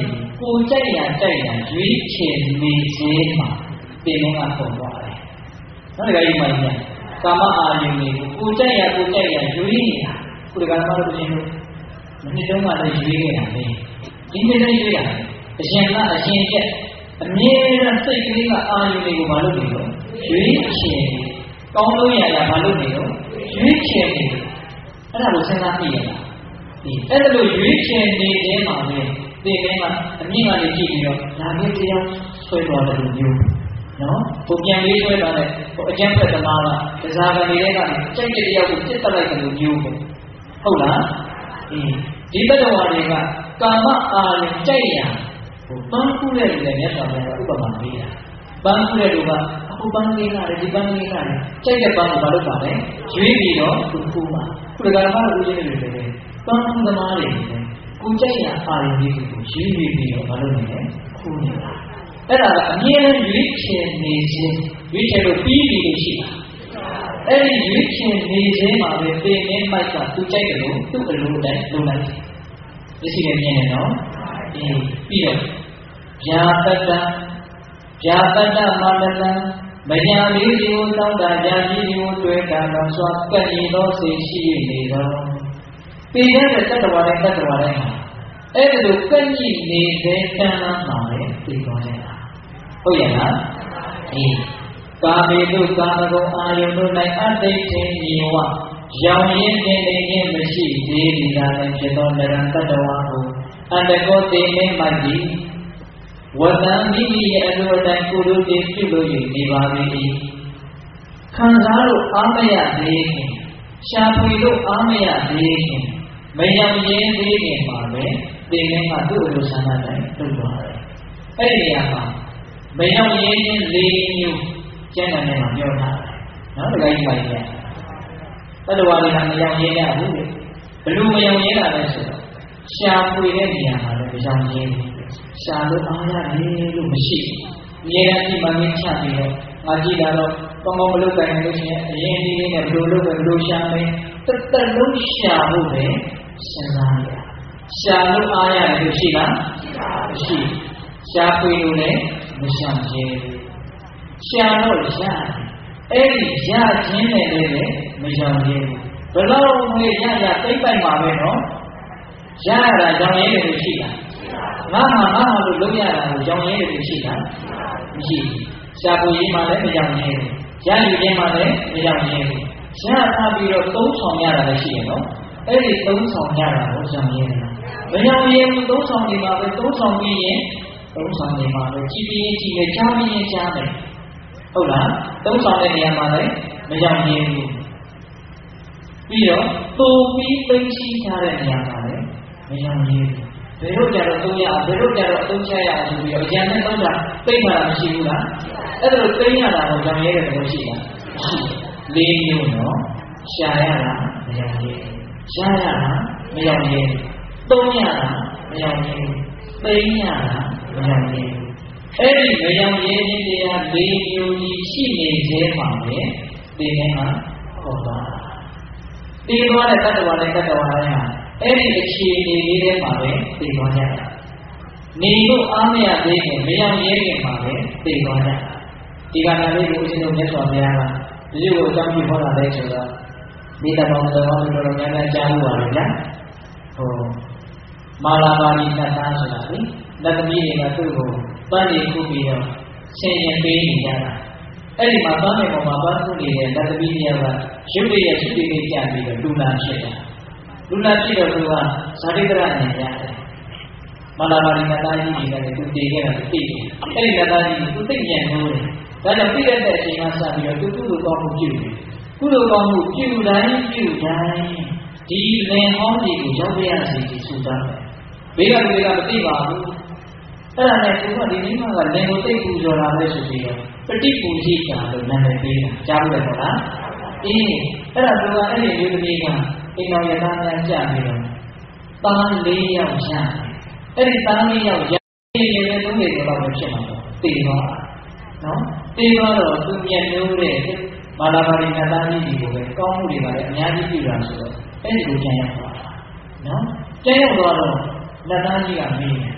ကိုကြိုက်ရရွေးချယ်နေစေမှာတင်မင်းကပေါ်သွားတယ်နော်ဒီကကြီးမှန်ပြန်ကာမအာယုန်တွေကိုကြိုက်ရရွေးနေတာခုဒီကမှလို့ချင်းလို့မနစ်တုန်းကလည်းရွေးခဲ့တာပဲဒီနေ့လည်းရွေးရတယ်အရှင်ကအရှင်ကျက်အမြဲတမ်းစိတ်ကလေးကအာယုန်တွေကိုမလုပ်နေတော့ရွေးချယ်ကောင်းလို့ရမလုပ်နေတော့ရွေးချယ်နေအဲ့ဒါကိုစဉ်းစားကြည့်ရတာဒီအဲ့ဒါလိုရွေးချယ်နေခြင်းမှာပဲဒီထဲမှာအမြင့်ကနေကြည့်ပြီးတော့ဒါပဲတရားဆွဲတော်တယ်လို့မျိုးနော်ဘုပြန်လေးဆွဲတော်တယ်ဟိုအကျဉ်းဖက်သမားကဒဇာကလေးတွေကကြိုက်တဲ့တရားကိုပြစ်တက်လိုက်တယ်လို့မျိုးပဲဟုတ်လားဒီတတဝါတွေကကာမအာရုံကြိုက်ရဟိုပန်းကူးတဲ့လူတွေမြတ်စွာဘုရားကဥပမာပေးတာပန်းကူးတဲ့လူကအခုပန်းလေးကလည်းဒီပန်းလေးကလည်းကြိုက်တဲ့ပန်းကိုမလုပ်ပါနဲ့ရွေးပြီးတော့သူကူးပါခုတကယ်မှဦးချင်းတွေလည်းပန်းကူးသမားတွေကိုကြိုက်ရအာရုံလေးကိုရွေးပြီးတော့မလုပ်နဲ့ခုနေတာအဲ့ဒါကအမြဲတမ်းရွေးချယ်နေခြင်းရွေးချယ်လို့ပြီးပြီလို့ရှိတာအဲ့ဒီရွေးချယ်နေခြင်းမှာပဲသင်္ကေတမိုက်ကသူကြိုက်တယ်လို့သူ့အလိုတိုင်းလုပ်လိုက်တယ်ဒီစီနဲ့မြင်နေနော်ပြီးတော့ယာတတမန္တတံမညာလေးဒီကိုတောင်းတာယာကြီးဒီကိုတွေ့တာတော့စွာကပ်ရင်သောစိတ်ရှိနေတော့ပြီးရတဲ့တတ္တဝါတိုင်းမှာအဲ့ဒါလိုကပ်ညိနေတဲ့တဏ္ဍာမှာပဲသိသွားကြတာဟုတ်ရဲ့လားကာမေတုကာမဂုဏ်အာယုန်တို့၌အတ္တိထင်ညီဝရောင်ရင်းတင်နေခြင်းမရှိသေးဒီသာလည်းဖြစ်သောနရံတတ္တဝါကိုအတ္တကိုသိနေမှသည်ဝတ္တံမိမိရဲ့အလိုတိုင်းကိုယ်တို့တည်ပြုလို့နေပါ၏ခံစားလို့အားမရသေးခင်ရှားဖွေလို့အားမရသေးခင်မရောင်ရင်းသေးခင်မှာပဲသင်္ကေတကသူ့အလိုဆန္ဒတိုင်းလုပ်သွားတယ်အဲ့ဒီနေရာမှာမရောင်ရင်းချင်း၄မျိုးကျမ်းဂန်ထဲမှာပြောထားတယ်နော်ဒီကိစ္စပါလေတတ္တဝါတွေကမရောင်ရင်းရဘူးလေဘယ်လိုမရောင်ရင်းတာလဲဆိုတော့ရှားဖွေတဲ့နေရာမှာလည်းမရောင်ရင်းရှားလို့အားရတယ်လို့မရှိဘူးအများကြီးမှမင်းချပြီးတော့ငါကြည့်တာတော့ကောင်းကောင်းမလုပ်နိုင်လို့ရှိရင်အရင်ဒီလေးနဲ့ဘယ်လိုလုပ်ပဲဘယ်လိုရှာမယ်တက်လုံးရှာဖို့ပဲစဉ်းစားရရှာလို့အားရတယ်လို့ရှိလားမရှိရှာဖွေလို့လည်းမရှာခြင်းရှာတော့ရတယ်အဲ့ဒီရခြင်းနဲ့လည်းမရောင်ခြင်းဘယ်တော့မှရသိမ့်ပိုက်မှာပဲနော်ရတာရောင်ရည်တွေရှိလားငါဟာလို့လုံးရတာကိုရောင်ရည်တွေရှိလားမရှိဘူးရှာဖွေရေးမှလည်းမရောင်ရည်ရယူခြင်းမှလည်းမရောင်ရည်ရထားပြီးတော့သုံးဆောင်ရတာလည်းရှိရနော်အဲ့ဒီသုံးဆောင်ရတာကိုရောင်ရည်လားမရောင်ရည်သုံးဆောင်နေမှာပဲသုံးဆောင်ပြီးရင်သုံးဆောင်နေမှာပဲကြည်ပြီးကြည်မယ်ကြားပြီးရင်ကြားမယ်ဟုတ်လားသုံးဆောင်တဲ့နေရာမှာလည်းမရောင်ရည်ဘူးပြီးတော့ပုံပြီးသိရှိထားတဲ့နေရာမှာလည်းမရောင်ရည်ဘူးဘယ်လိုကြတော့သုံးရဘယ်လိုကြတော့အသုံးချရအောင်ဆိုပြီးတော့ဉာဏ်နဲ့သုံးတာသိမှတာမရှိဘူးလားအဲ့ဒါလိုသိရတာကိုရောင်ရည်တဲ့ဘယ်လိုရှိလား၄မျိုးနော်ရှာရတာမရောင်ရည်ရရတာမရောင်ရည်သုံးရတာမရောင်ရည်သိရတာမရောင်ရည်အဲ့ဒီမရောင်ရည်ခြင်းတရား၄မျိုးကြီးရှိနေသေးမှာပဲဒီနေ့မှာဟောတာဒီသွားတဲ့တတ္တဝါတိုင်းဟာအဲ့ဒီအခြေအနေလေးထဲမှာပဲသိသွားကြတာနေလို့အားမရသေးခင်မရောင်ရည်ခင်မှာပဲသိသွားကြတာဒီကနေ့လေးကိုဦးဇင်းတို့မြတ်စွာဘုရားကဒီလိုကိုအကြောင်းပြုဟောတာလဲဆိုတော့ဒီတပေါင်းတော်တော်များများကြားလို့ပါလေဗျာဟိုမာလာပါဠိတတ်သားဆိုတာလေလက်သမီးတွေကသူ့ကိုပန်းနေခုပြီးတော့ဆင်ရင်ပေးနေကြတာအဲ့ဒီမှာပန်းနေပေါ်မှာပန်းခုနေတဲ့လက်သမီးတွေကရုပ်ရည်ရှိပြီးကြပြီးတော့လူနာဖြစ်တာလူနာဖြစ်တော့သူကဇာတိတရအနေနဲ့ရတယ်မာလာပါဠိတတ်သားကြီးတွေကလည်းသူတည်ခဲ့တာသိတယ်အဲ့ဒီတတ်သားကြီးသူသိဉာဏ်လို့ဒါကြောင့်ပြည့်တဲ့အချိန်မှစပြီးတော့သူကုသိုလ်ကောင်းမှုပြုတယ်ကုသိုလ်ကောင်းမှုပြုတိုင်းဒီလင်ဟောင်းကြီးကိုရောက်ရစေဒီဆူတောင်းတယ်ဘေးကလူတွေကမသိပါဘူးအဲ့ဒါနဲ့သူကဒီနေ့မှကလင်ကိုသိပူဇော်တာပဲဆိုပြီးတော့ပฏิပူဇိတာလို့နာမည်ပေးတာကြားလို့ရပါလားအဲ့ဒါသူကအဲ့ဒီလူသမီးကအိမ်တော်ရသားများကြပြီးတော့သား၄ယောက်ရှာအဲ့ဒီသား၄ယောက်ရနေနေသုံးနေတော့ပဲဖြစ်မှာပေါ့သိသွားနော်သိသွားတော့သူမြတ်လို့တဲ့မာလာပါဠိနတ်သားကြီးကိုပဲကောင်းမှုတွေပါလေအများကြီးပြုတာဆိုတော့အဲ့ဒီကိုကြံရောက်သွားတာနော်ကြံရောက်သွားတော့နတ်သားကြီးကမေးတယ်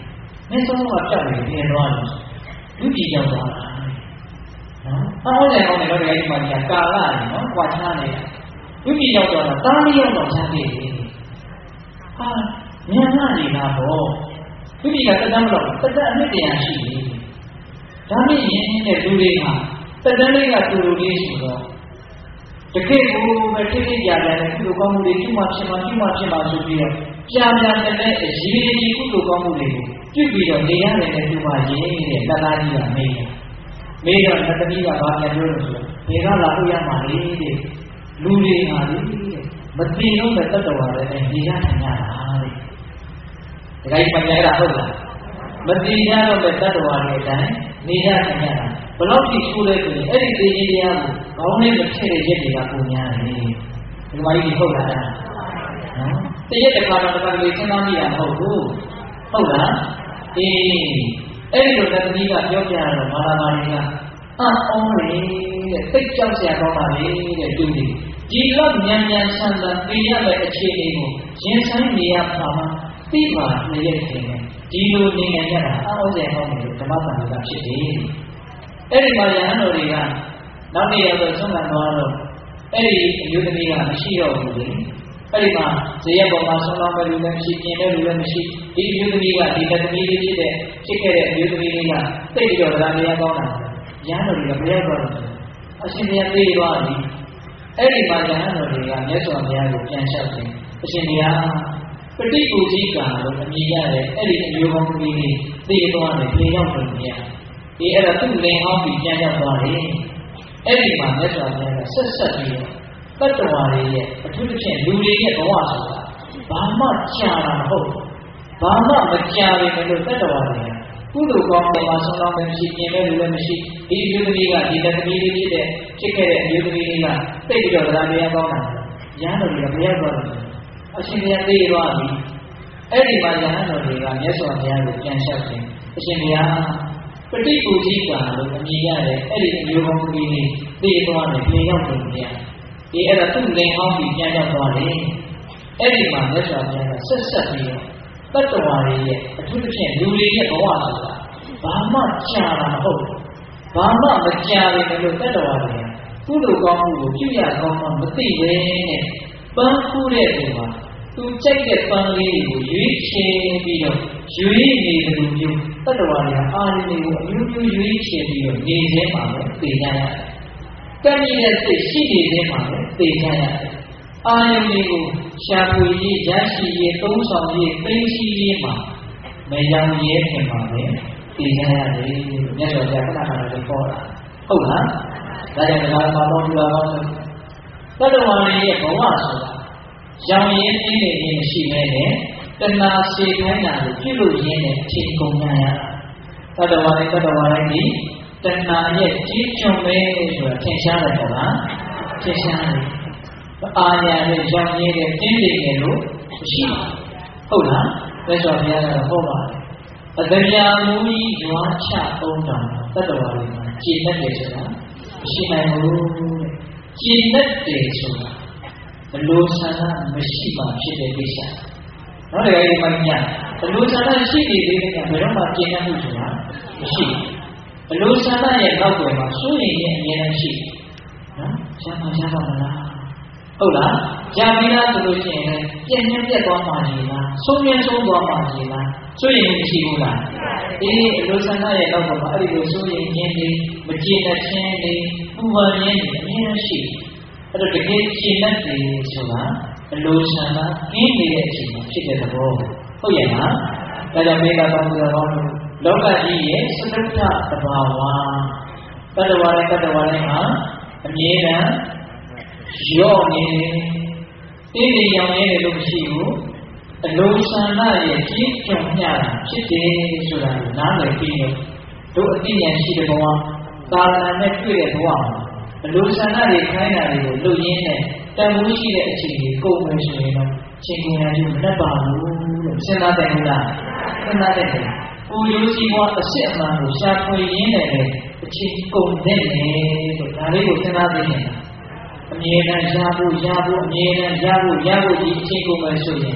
မဲ့ဆုံးကကြောက်နေပြင်သွားတယ်လူကြီးကြောက်သွားတာနော်ဟုတ်တယ်ဟုတ်တယ်တော့ဒီမှာကြာကာလနေနော်ကွာချားနေလူကြီးကြောက်သွားတာတားလေးရောက်တော့ချားသေးတယ်ဟာမြန်လာနေတာပေါ့လူကြီးကတက်တမ်းမလို့တက်တမ်းအနှစ်တရာရှိတယ်ဒါနဲ့ရင်းနေတဲ့လူတွေကတက်တမ်းလေးကတူတူလေးရှိတော့တကယ်ကိုပဲတိတိကျကျနဲ့ကုသိုလ်ကောင်းမှုတွေပြုမှဖြစ်မှဆိုပြီးတော့ကြာတဲ့အရေးကြီးကုသိုလ်ကောင်းမှုတွေကိုပြုပြီးတော့နေရတယ်နဲ့ပြုပါရေးတဲ့တသားကြီးကမေးတော့တတိကဘာပြန်ပြောလို့ဆိုတော့ဘယ်ကလာလို့ရမှာလဲတဲ့လူတွေဟာလေမသိတော့တဲ့တတ်တော်ရတယ်နေရထိုင်ရတာတဲ့ဒါကြီးပြန်ရတာဟုတ်လားမသိရတော့တဲ့တတ်တော်ရတဲ့အတိုင်းနေရထိုင်ရတာဘယ်လောက်ထိဆိုးလဲဆိုရင်အဲ့ဒီသိခြင်းတရားကိုခေါင်းနဲ့မထည့်တဲ့ရက်တွေကပုံများတယ်ဒီမှာကြီးဟုတ်လားနော်တရက်တစ်ခါတော့တစ်ခါလေးစဉ်းစားမိတာမဟုတ်ဘူးဟုတ်လားအေးအဲ့ဒီလိုတတိကပြောပြတော့မာလာမာရီကအံ့ဩလေတဲ့သိကြောက်စရာကောင်းပါလေတဲ့သူဒီလောက်ညံဆန်ဆန်သိရတဲ့အခြေအနေကိုရင်ဆိုင်နေရပါမှသိပါနေရဲ့ခြင်းနဲ့ဒီလိုနေနေရတာအံ့ဩစရာကောင်းတယ်ဓမ္မပန်ကဖြစ်တယ်အဲ့ဒီမှာယဟန်တော်တွေကနောက်နေ့ရောက်တော့ဆုံးခံသွားတော့အဲ့ဒီအမျိုးသမီးကမရှိတော့ဘူးလေအဲ့ဒီမှာဇေယျပေါ်မှာဆုံးလောင်းမဲ့လူလည်းမရှိကျင်တဲ့လူလည်းမရှိဒီအမျိုးသမီးကဒီတသမီးလေးဖြစ်ခဲ့တဲ့အမျိုးသမီးလေးကသိပြီးတော့ဗလာတရားကောင်းတာယဟန်တော်တွေကဘယ်ရောက်တော့အရှင်ဘုရားသိသွားပြီအဲ့ဒီမှာယဟန်တော်တွေကမြတ်စွာဘုရားကိုပြန်လျှောက်တယ်အရှင်ဘုရားပဋိပူဇိကံလို့အမည်ရတဲ့အဲ့ဒီအမျိုးကောင်းသမီးလေးသိသွားတယ်ပြန်ရောက်တယ်ဘုရားဒီအဲ့ဒါသူ့လင်ဟောင်းပြီးပြန်ရောက်သွားတယ်အဲ့ဒီမှာမြတ်စွာဘုရားကဆက်ပြီးတော့တတ္တဝါတွေရဲ့အထူးသဖြင့်လူတွေရဲ့ဘဝဆိုတာဘာမှကြာတာမဟုတ်ဘာမှမကြာပေမဲ့လို့တတ္တဝါတွေကုသိုလ်ကောင်းတဲ့မှာဆုံးလောင်းတဲ့မရှိကျင်တဲ့လူလည်းမရှိဒီအမျိုးသမီးကဒီတသမီးလေးဖြစ်ခဲ့တဲ့အမျိုးသမီးလေးကသိပြီးတော့ဗလာတရားကောင်းတာရဟန်းတော်တွေကဘုရားတော်အရှင်ဘုရားသိသွားပြီအဲ့ဒီမှာရဟန်းတော်တွေကမြတ်စွာဘုရားကိုပြန်လျှောက်တယ်အရှင်ဘုရားပဋိပူဇိကံလို့အမည်ရတဲ့အဲ့ဒီအမျိုးကောင်းသမီးလေးသိသွားတယ်ပြန်ရောက်တယ်ဘုရားဒီအဲ့ဒါသူ့လင်ဟောင်းပြီးပြန်ရောက်သွားတယ်အဲ့ဒီမှာမြတ်စွာဘုရားကဆက်ပြီးတော့တတ္တဝါတွေရဲ့အထူးသဖြင့်လူတွေရဲ့ဘဝဆိုတာဘာမှကြာတာမဟုတ်ဘာမှမကြာဘူးလို့တတ္တဝါတွေကုသိုလ်ကောင်းမှုကိုပြုရကောင်းမှမသိပဲနဲ့ပန်းဖူးတဲ့ပုံမှာသူကြိုက်တဲ့ပန်းလေးကိုရွေးချယ်ပြီးတော့ရွေးနေတယ်လို့မျိုးတတ္တဝါတွေအာရုံတွေကိုအမျိုးမျိုးရွေးချယ်ပြီးတော့နေထဲမှာပဲသိကြရတယ်ကံရည်တဲ့စိတ်ရှိနေတဲ့မှာပဲသိကြရတယ်အာယုန်တွေကိုရှာဖွေရေးရရှိရေးသုံးဆောင်ရေးသိရှိရေးမှာမရောင်ရဲခင်ပါပဲသိကြရတယ်မြတ်စွာဘုရားခဏခဏလေးပေါ်လာဟုတ်လားဒါကြောင့်ဒီမှာတော့ပြပါတော့တတ္တဝါတွေရဲ့ဘဝဆိုတာရောင်ရဲခြင်းတွေမရှိမဲနဲ့တဏှာစေခိုင်းတာကိုပြုလို့ရင်းနဲ့အချိန်ကုန်ကြရတာတတ္တဝါတွေဒီတဏှာရဲ့ကြီးကျုံပဲဆိုတာထင်ရှားတယ်ပေါ့လားထင်ရှားတယ်အာညာနဲ့ရောင်ရင်းနဲ့တင်းနေတယ်လို့မရှိဟုတ်လားမြတ်စွာဘုရားကဟောပါတယ်အတ္တရာမူကြီးရွာချသုံးတာတတ္တဝါတွေမှာကျင့်တတ်တယ်ဆိုတာမရှိနိုင်ဘူးတဲ့ကျင့်တတ်တယ်ဆိုတာဘလို့ဆန္ဒမရှိမှဖြစ်တဲ့ကိစ္စနော်လေဒီမှာညဘလို့ဆန္ဒရှိနေသေးတယ်ကဘယ်တော့မှကျင့်တတ်မှုဆိုတာမရှိဘလို့ဆန္ဒရဲ့နောက်ွယ်မှာစိုးရိမ်ရဲ့အမြဲတမ်းရှိနော်ရှားပါမလားဟုတ်လားကြာပြီးလားဆိုလို့ရှိရင်ပြည့်ညက်ပြတ်သွားမှကြီးလားဆုံးမြဲဆုံးသွားမှကြီးလားစိုးရိမ်မရှိဘူးလားအေးအလိုဆန္ဒရဲ့နောက်ပေါ်မှာအဲ့ဒီလိုစိုးရိမ်ခြင်းတွေမကျေနပ်ခြင်းတွေပူပန်ခြင်းတွေအများရှိအဲ့တော့တကယ်ကျေနပ်တယ်ဆိုတာအလိုဆန္ဒကင်းနေတဲ့အချိန်မှာဖြစ်တဲ့သဘောဟုတ်ရဲ့လားဒါကြောင့်မေတ္တာပေါင်းလို့လောကကြီးရဲ့စတုထသဘာဝတတ္တဝါတိုင်းမှာအမြဲတမ်းရော့နေတယ်တင်းရောင်နေတယ်လို့မရှိဘူးအလုံးဆန္ဒရဲ့ကြီးကျုံမျှတာဖြစ်တယ်ဆိုတာကိုနားလည်ပြီးတော့တို့အသိဉာဏ်ရှိတဲ့ဘဝသာသနာနဲ့တွေ့တဲ့ဘဝမှာအလုံးဆန္ဒတွေခိုင်းတာတွေကိုလုပ်ရင်းနဲ့တန်ဖိုးရှိတဲ့အချိန်ကြီးကုန်မယ်ဆိုရင်တော့ချိန်ကုန်ရည်မနှက်ပါဘူးလို့စဉ်းစားတယ်ဟုတ်လားစဉ်းစားတယ်ကိုရိုးစီဘဝအစစ်အမှန်ကိုရှာဖွေရင်းနဲ့အချိန်ကုန်တဲ့လေလို့ဒါလေးကိုစဉ်းစားသိနေတာအမြဲတမ်းရဖို့အမြဲတမ်းရဖို့ဒီအချိန်ကုန်မယ်ဆိုရင်ဘ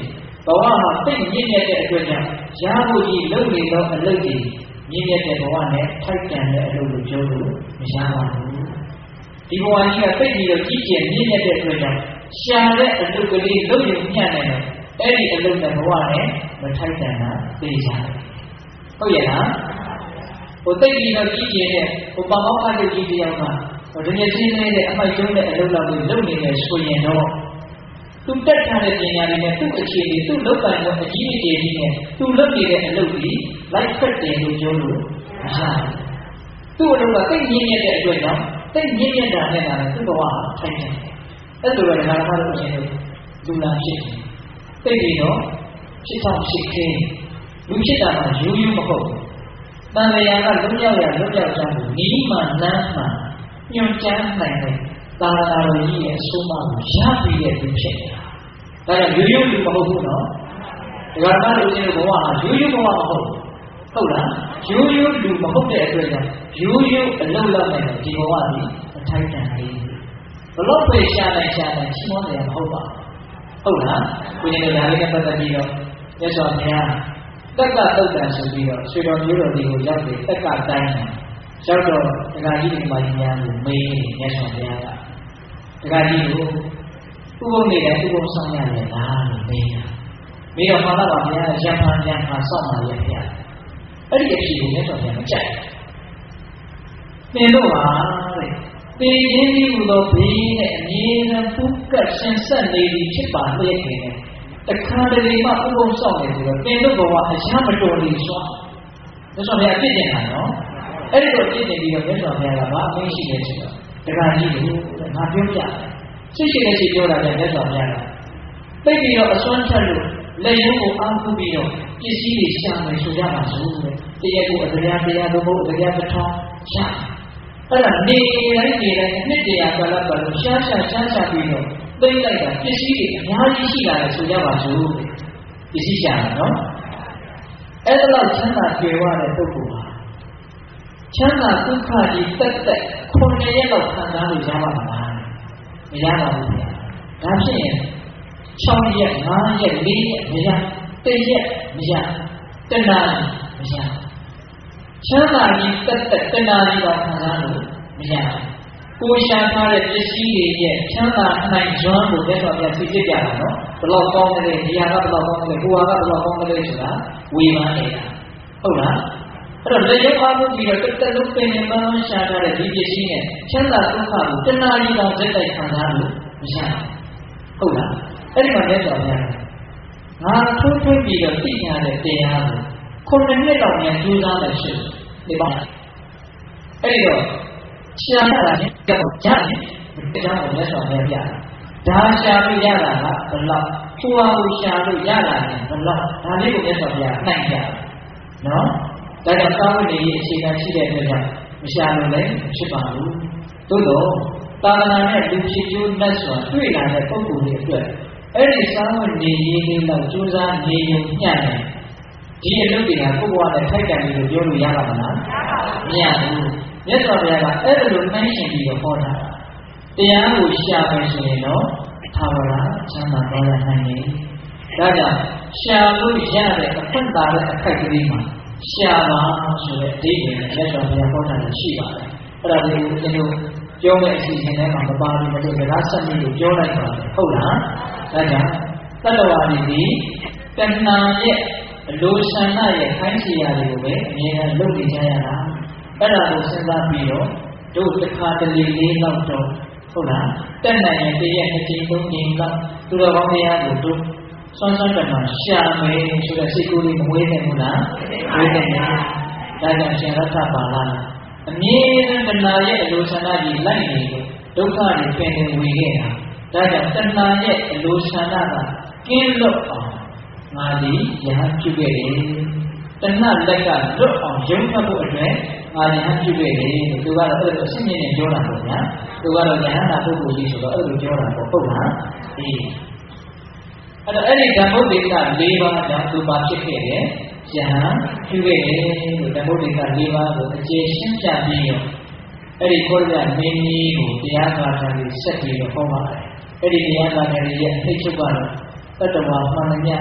ဘဝမှာသိမြင့်မြတ်တဲ့အတွက်ကြောင့်ရဖို့ကြီးလုပ်နေသောအလုပ်တွေမြင့်မြတ်တဲ့ဘဝနဲ့ထိုက်တန်တဲ့အလုပ်ကိုပြောလို့မရပါဘူးဒီဘဝကြီးကသိပြီးတော့ကြီးကျယ်မြင့်မြတ်တဲ့အတွက်ကြောင့်ရှာတဲ့အလုပ်ကလေးလုပ်ရင်ညံ့နေတယ်အဲ့ဒီအလုပ်နဲ့ဘဝနဲ့မထိုက်တန်တာသိကြတယ်ဟုတ်ရဲ့လားဟိုသိပြီးတော့ကြီးကျယ်တဲ့ဟိုပေါင်းအားလုပ်ကြီးတရားမှာဟိုတကယ်ချင်းနေတဲ့အမိုက်ကျုံးတဲ့အလုပ်လောက်ကိုလုပ်နေတယ်ဆိုရင်တော့သူတက်ထားတဲ့ပညာတွေနဲ့သူ့အခြေအနေသူ့လုပ်ပိုင်မှုအကြီးအကျယ်ကြီးနဲ့သူလုပ်နေတဲ့အလုပ်ကြီးလိုက်ဖက်တယ်လို့ပြောလို့မရဘူးသူ့အလုပ်ကသိမြင့်မြတ်တဲ့အတွက်ကြောင့်သိမြင့်မြတ်တာနဲ့ကလည်းသူ့ဘဝထိုက်တယ်အဲ့လိုပဲဒါမှမဟုတ်ရှင်လူလာဖြစ်တယ်သိပြီးတော့ဖြစ်ဆောင်ဖြစ်ခင်းလူဖြစ်တာကရိုးရိုးမဟုတ်ဘူးတန်လျာကလွတ်မြောက်ရလွတ်မြောက်ကြောင်းကိုနီးမှလမ်းမှညွှန်ကြားနိုင်တဲ့သာသနာတော်ကြီးရဲ့အဆုံးအမကိုရပြီးတဲ့သူဖြစ်နေတာဒါကြောင့်ရိုးရိုးလူမဟုတ်ဘူးနော်ဒါကမှလို့ရှင်ဘဝဟာရိုးရိုးဘဝမဟုတ်ဟုတ်လားရိုးရိုးလူမဟုတ်တဲ့အတွက်ကြောင့်ရိုးရိုးအလုံးလောက်နဲ့ဒီဘဝကြီးအထိုက်တန်လေးဘလို့ပဲရှာနိုင်ချင်မောတယ်မဟုတ်ပါဟုတ်လားကိုကြီးတို့ဒါလေးနဲ့ပတ်သက်ပြီးတော့မြတ်စွာဘုရားတက္ကသုတ်တန်ဆိုပြီးတော့ဆွေတော်မျိုးတော်တွေကိုရောက်တယ်တက္ကတိုင်းရောက်တော့ဒကာကြီးဒီမှာညာကိုမေးမြတ်စွာဘုရားကဒကာကြီးကိုဥပုံနေတဲ့ဥပုံဆောင်ရတယ်လားလို့မေးတာမေးတော့မှတော့ဘုရားရံဖန်စောင့်ပါရဲ့ဘုရားအဲ့ဒီအဖြစ်ကိုမြတ်စွာဘုရားမကြိုက်သင်တို့ဟာတဲ့ပေရင်းကြီးဟူသောဘေးနဲ့အမြဲတမ်းပုကတ်ဆင်ဆက်နေပြီးဖြစ်ပါလျက်နေတယ်တခါတလေမှဥပုံဆောင်နေပြီးတော့သင်တို့ဘဝအချမ်းမတော်လေစွာမြတ်စွာဘုရားပြည့်တင်တာနော်အဲ့ဒီတော့ပြည့်တင်ပြီးတော့မြတ်စွာဘုရားကဘာအမင်းရှိလဲဆိုတော့ဒကာကြီးကိုငါပြောပြရှိရှိနဲ့ရှိပြောတာနဲ့မြတ်စွာဘုရားကသိပြီးတော့အစွမ်းထက်လို့လက်ရုံးကိုအားကိုးပြီးတော့ပစ္စည်းတွေရှာမယ်ဆိုကြပါစို့တဲ့တရားကိုအတရားသို့မဟုတ်တရားတစ်ထောင်ရှာအဲ့ဒါနေတိုင်းနှစ်တရာကာလပတ်လို့ရှားပြီးတော့သိလိုက်တာပစ္စည်းတွေအများကြီးရှိလာတယ်ဆိုကြပါစို့ပစ္စည်းရှာတာနော်အဲ့ဒါလောက်ချမ်းသာကြွယ်ဝတဲ့ပုဂ္ဂိုလ်ဟာချမ်းသာဒုက္ခကြီးတက်9 ရက်လောက်ခံစားလို့ရပါမလားမရပါဘူးဗျာဒါဖြစ်ရင်6 ရက်5 ရက်4 ရက်မရ1 ရက်မရ1 နာရီမရချမ်းသာကြီးတက်1 နာရီတော့ခံစားလို့မရကိုရှာထားတဲ့ပစ္စည်းတွေရဲ့ချမ်းသာနိုင်စွမ်းကိုလက်တော်ပြသိပြတာနော်ဘယ်လောက်ကောင်းတယ်ဒီဟာကဘယ်လောက်ကောင်းတယ်ကိုဟာကဘယ်လောက်ကောင်းတယ်ဆိုတာဝေဖန်နေတာဟုတ်လားအဲ့တော့လက်ရုပ်အားကိုပြီးတော့တက်လုံးပင်ပန်းရှာထားတဲ့ဒီပစ္စည်းနဲ့ချမ်းသာဒုက္ခကို1 နာရီတော့ဇက်တိုက်ခံစားလို့မရဟုတ်လားအဲ့ဒီမှာလက်တော်ပြငါထိုးပြီးတော့သိရတဲ့တရားကို9 နှစ်လောက်မြန်ကြိုးစားမယ်ရှိဒီပါအဲ့ဒီတော့ရှာရတာနဲ့ကြောက်ကြတယ်ဒါကြောင့်လက်ဆောင်ပြပြဒါရှာလို့ရတာကဘယ်လောက်ကိုဟာကိုရှာလို့ရတာလဲဘယ်လောက်ဒါလေးကိုလက်ဆောင်ပြနိုင်ကြနော်ဒါကြောင့်သာဝတိရဲ့အခြေခံရှိတဲ့အတွက်ကြောင့်မရှာလို့လည်းဖြစ်ပါဘူးသို့တော့သာသနာနဲ့လူဖြစ်ကျိုးလက်စွာတွေ့လာတဲ့ပုဂ္ဂိုလ်တွေအတွက်အဲ့ဒီသာဝတိရေးလေးလောက်ကြိုးစားနေုံညံ့တယ်ဒီအလုပ်တွေကကိုယ့်ဘဝနဲ့ထိုက်တန်ပြီလို့ပြောလို့ရပါမလားမရဘူးမြတ်စွာဘုရားကအဲ့ဒါလိုနှိုင်းရှင်ပြီးတော့ဟောတာတရားကိုရှာမယ်ဆိုရင်တော့သာဝရချမ်းသာသွားရနိုင်တယ်ဒါကြောင့်ရှာလို့ရတဲ့အခွင့်သာတဲ့အခိုက်ကလေးမှာရှာပါဆိုတဲ့အဓိပ္ပာယ်နဲ့မြတ်စွာဘုရားဟောတာရှိပါတယ်အဲ့ဒါလေးကိုကျွန်တော်ပြောမယ့်အစီအစဉ်ထဲမှာမပါဘူးမလို့ဗလာဆက်ပြီးပြောလိုက်ပါတယ်ဟုတ်လားဒါကြောင့်တတ္တဝါတွေဒီတဏှာရဲ့အလိုဆန္ဒရဲ့ခိုင်းစီရာတွေကိုပဲအမြဲတမ်းလုပ်နေကြရတာအဲ့ဒါကိုစဉ်းစားပြီးတော့တို့တစ်ခါတလေလေးလောက်တော့ဟုတ်လားတက်နိုင်ရင်တရက်2 ကြိမ်3 ကြိမ်လောက်သူတော်ကောင်းတရားကိုတို့စွမ်းစွမ်းတမရှာမယ်ဆိုတဲ့စိတ်ကူးလေးမဝေးနိုင်ဘူးလားဝေးနိုင်တယ်ဒါကြောင့်ရှင်ရသပါဠိအမြဲတမ်းတဏှာရဲ့အလိုဆန္ဒကြီးလိုက်နေလို့ဒုက္ခတွေပင်နေဝေခဲ့တာဒါကြောင့်တဏှာရဲ့အလိုဆန္ဒကကင်းလွတ်အောင်ငါဒီရဟန်းပြုခဲ့တယ်တဏှာလက်ကလွတ်အောင်ရုံးဖတ်ဖို့အတွက်ငါရဟန်းပြုခဲ့တယ်သူကတော့အဲ့လိုအစစ်မြင့်နဲ့ပြောတာပေါ့ဗျာသူကတော့ရဟန်းတာပုဂ္ဂိုလ်ကြီးဆိုတော့အဲ့လိုပြောတာပေါ့ဟုတ်လားအေးအဲ့တော့အဲ့ဒီဓမ္မုဒ္ဒေက4 ပါးကြောင့်သူပါဖြစ်ခဲ့တယ်ယဟန်ပြုခဲ့တယ်လို့ဓမ္မုဒ္ဒေက4 ပါးကိုအကျေရှင်းပြပြီးတော့အဲ့ဒီခေါ်ရမင်းကြီးကိုတရားဂါထာတွေဆက်ပြီးတော့ဟောပါတယ်အဲ့ဒီတရားဂါထာတွေရဲ့အထိတ်ချုပ်ကတော့တတ္တဝါမှန်မြတ်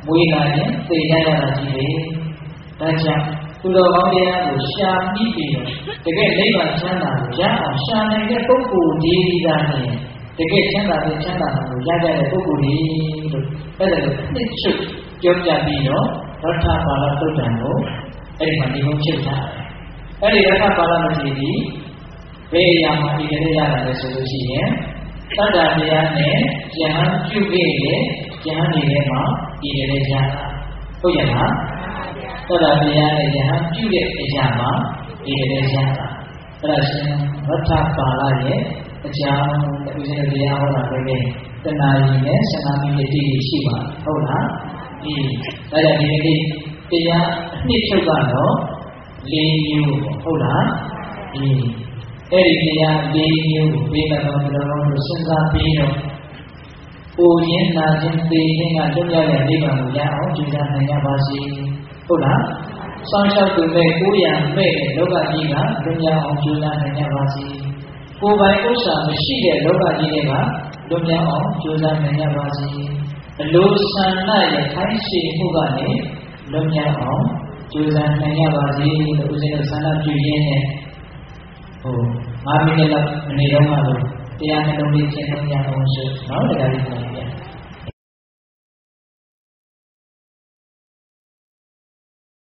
မွေးလာရင်သိကြရတာကြီးလေဒါကြောင့်သူတော်ကောင်းတရားကိုရှာပြီးပြီးတော့တကယ်နိဗ္ဗာန်ချမ်းသာကိုရအောင်ရှာနိုင်တဲ့ပုဂ္ဂိုလ်ဒီကနေတကယ်ချမ်းသာတဲ့ချမ်းသာကိုရကြတဲ့ပုဂ္ဂိုလ်ဒီလို့အဲ့ဒါကိုနှစ်ချုပ်ပြောပြပြီးတော့ရထပါဠသုတ်တံကိုအဲ့ဒီမှာဒီကုန်းချုပ်ထားတယ်အဲ့ဒီရထပါဠမတိဒီဘယ်အရာမှာဒီကလေးရတာလဲဆိုလို့ရှိရင်သတ္တတရားနဲ့ယဟန်ပြုခဲ့ရဲ့ယဟန်တွေထဲမှာဒီကလေးရတာဟုတ်ရဲ့လားသတ္တတရားနဲ့ယဟန်ပြုတဲ့အရာမှာဒီကလေးရတာအဲ့ဒါရှင်ရထပါဠရဲ့အကြောင်းဦးဇင်းတို့တရားဟောတာပဲတဏှာကြီးနဲ့ဆန္ဒမိတိတိရှိပါဟုတ်လားဒီဒါကြောင့်ဒီနေ့တရားအနှစ်ချုပ်ကတော့၄မျိုးဟုတ်လားဒီအဲ့ဒီတရား၄မျိုးကိုဘေးကတော့ဘယ်လိုလုပ်စဉ်းစားပြီးတော့ပူရင်းနာခြင်းသိခြင်းကလွတ်ရတဲ့နိဗ္ဗာန်ကိုရအောင်ကြိုးစားနိုင်ကြပါစေဟုတ်လားစောင့်ရှောက်သူမဲ့ကိုယ်ရမဲ့လောကကြီးကလွတ်ရအောင်ကြိုးစားနိုင်ကြပါစေကိုယ်ပိုင်ဥစ္စာမရှိတဲ့လောကကြီးတွေကလွတ်မြောက်အောင်ကြိုးစားနိုင်ကြပါစေအလိုဆန္ဒရဲ့ခိုင်းရှိမှုကနေလွတ်မြောက်အောင်ကြိုးစားနိုင်ကြပါစေလို့ဦးဇင်းတို့ဆန္ဒပြုရင်းနဲ့5 မိနစ်လောက်အနေတော့မှလို့တရားနှလုံးလေးရှင်းလုံးရအောင်ဆိုနောက်တရားလေးပြန်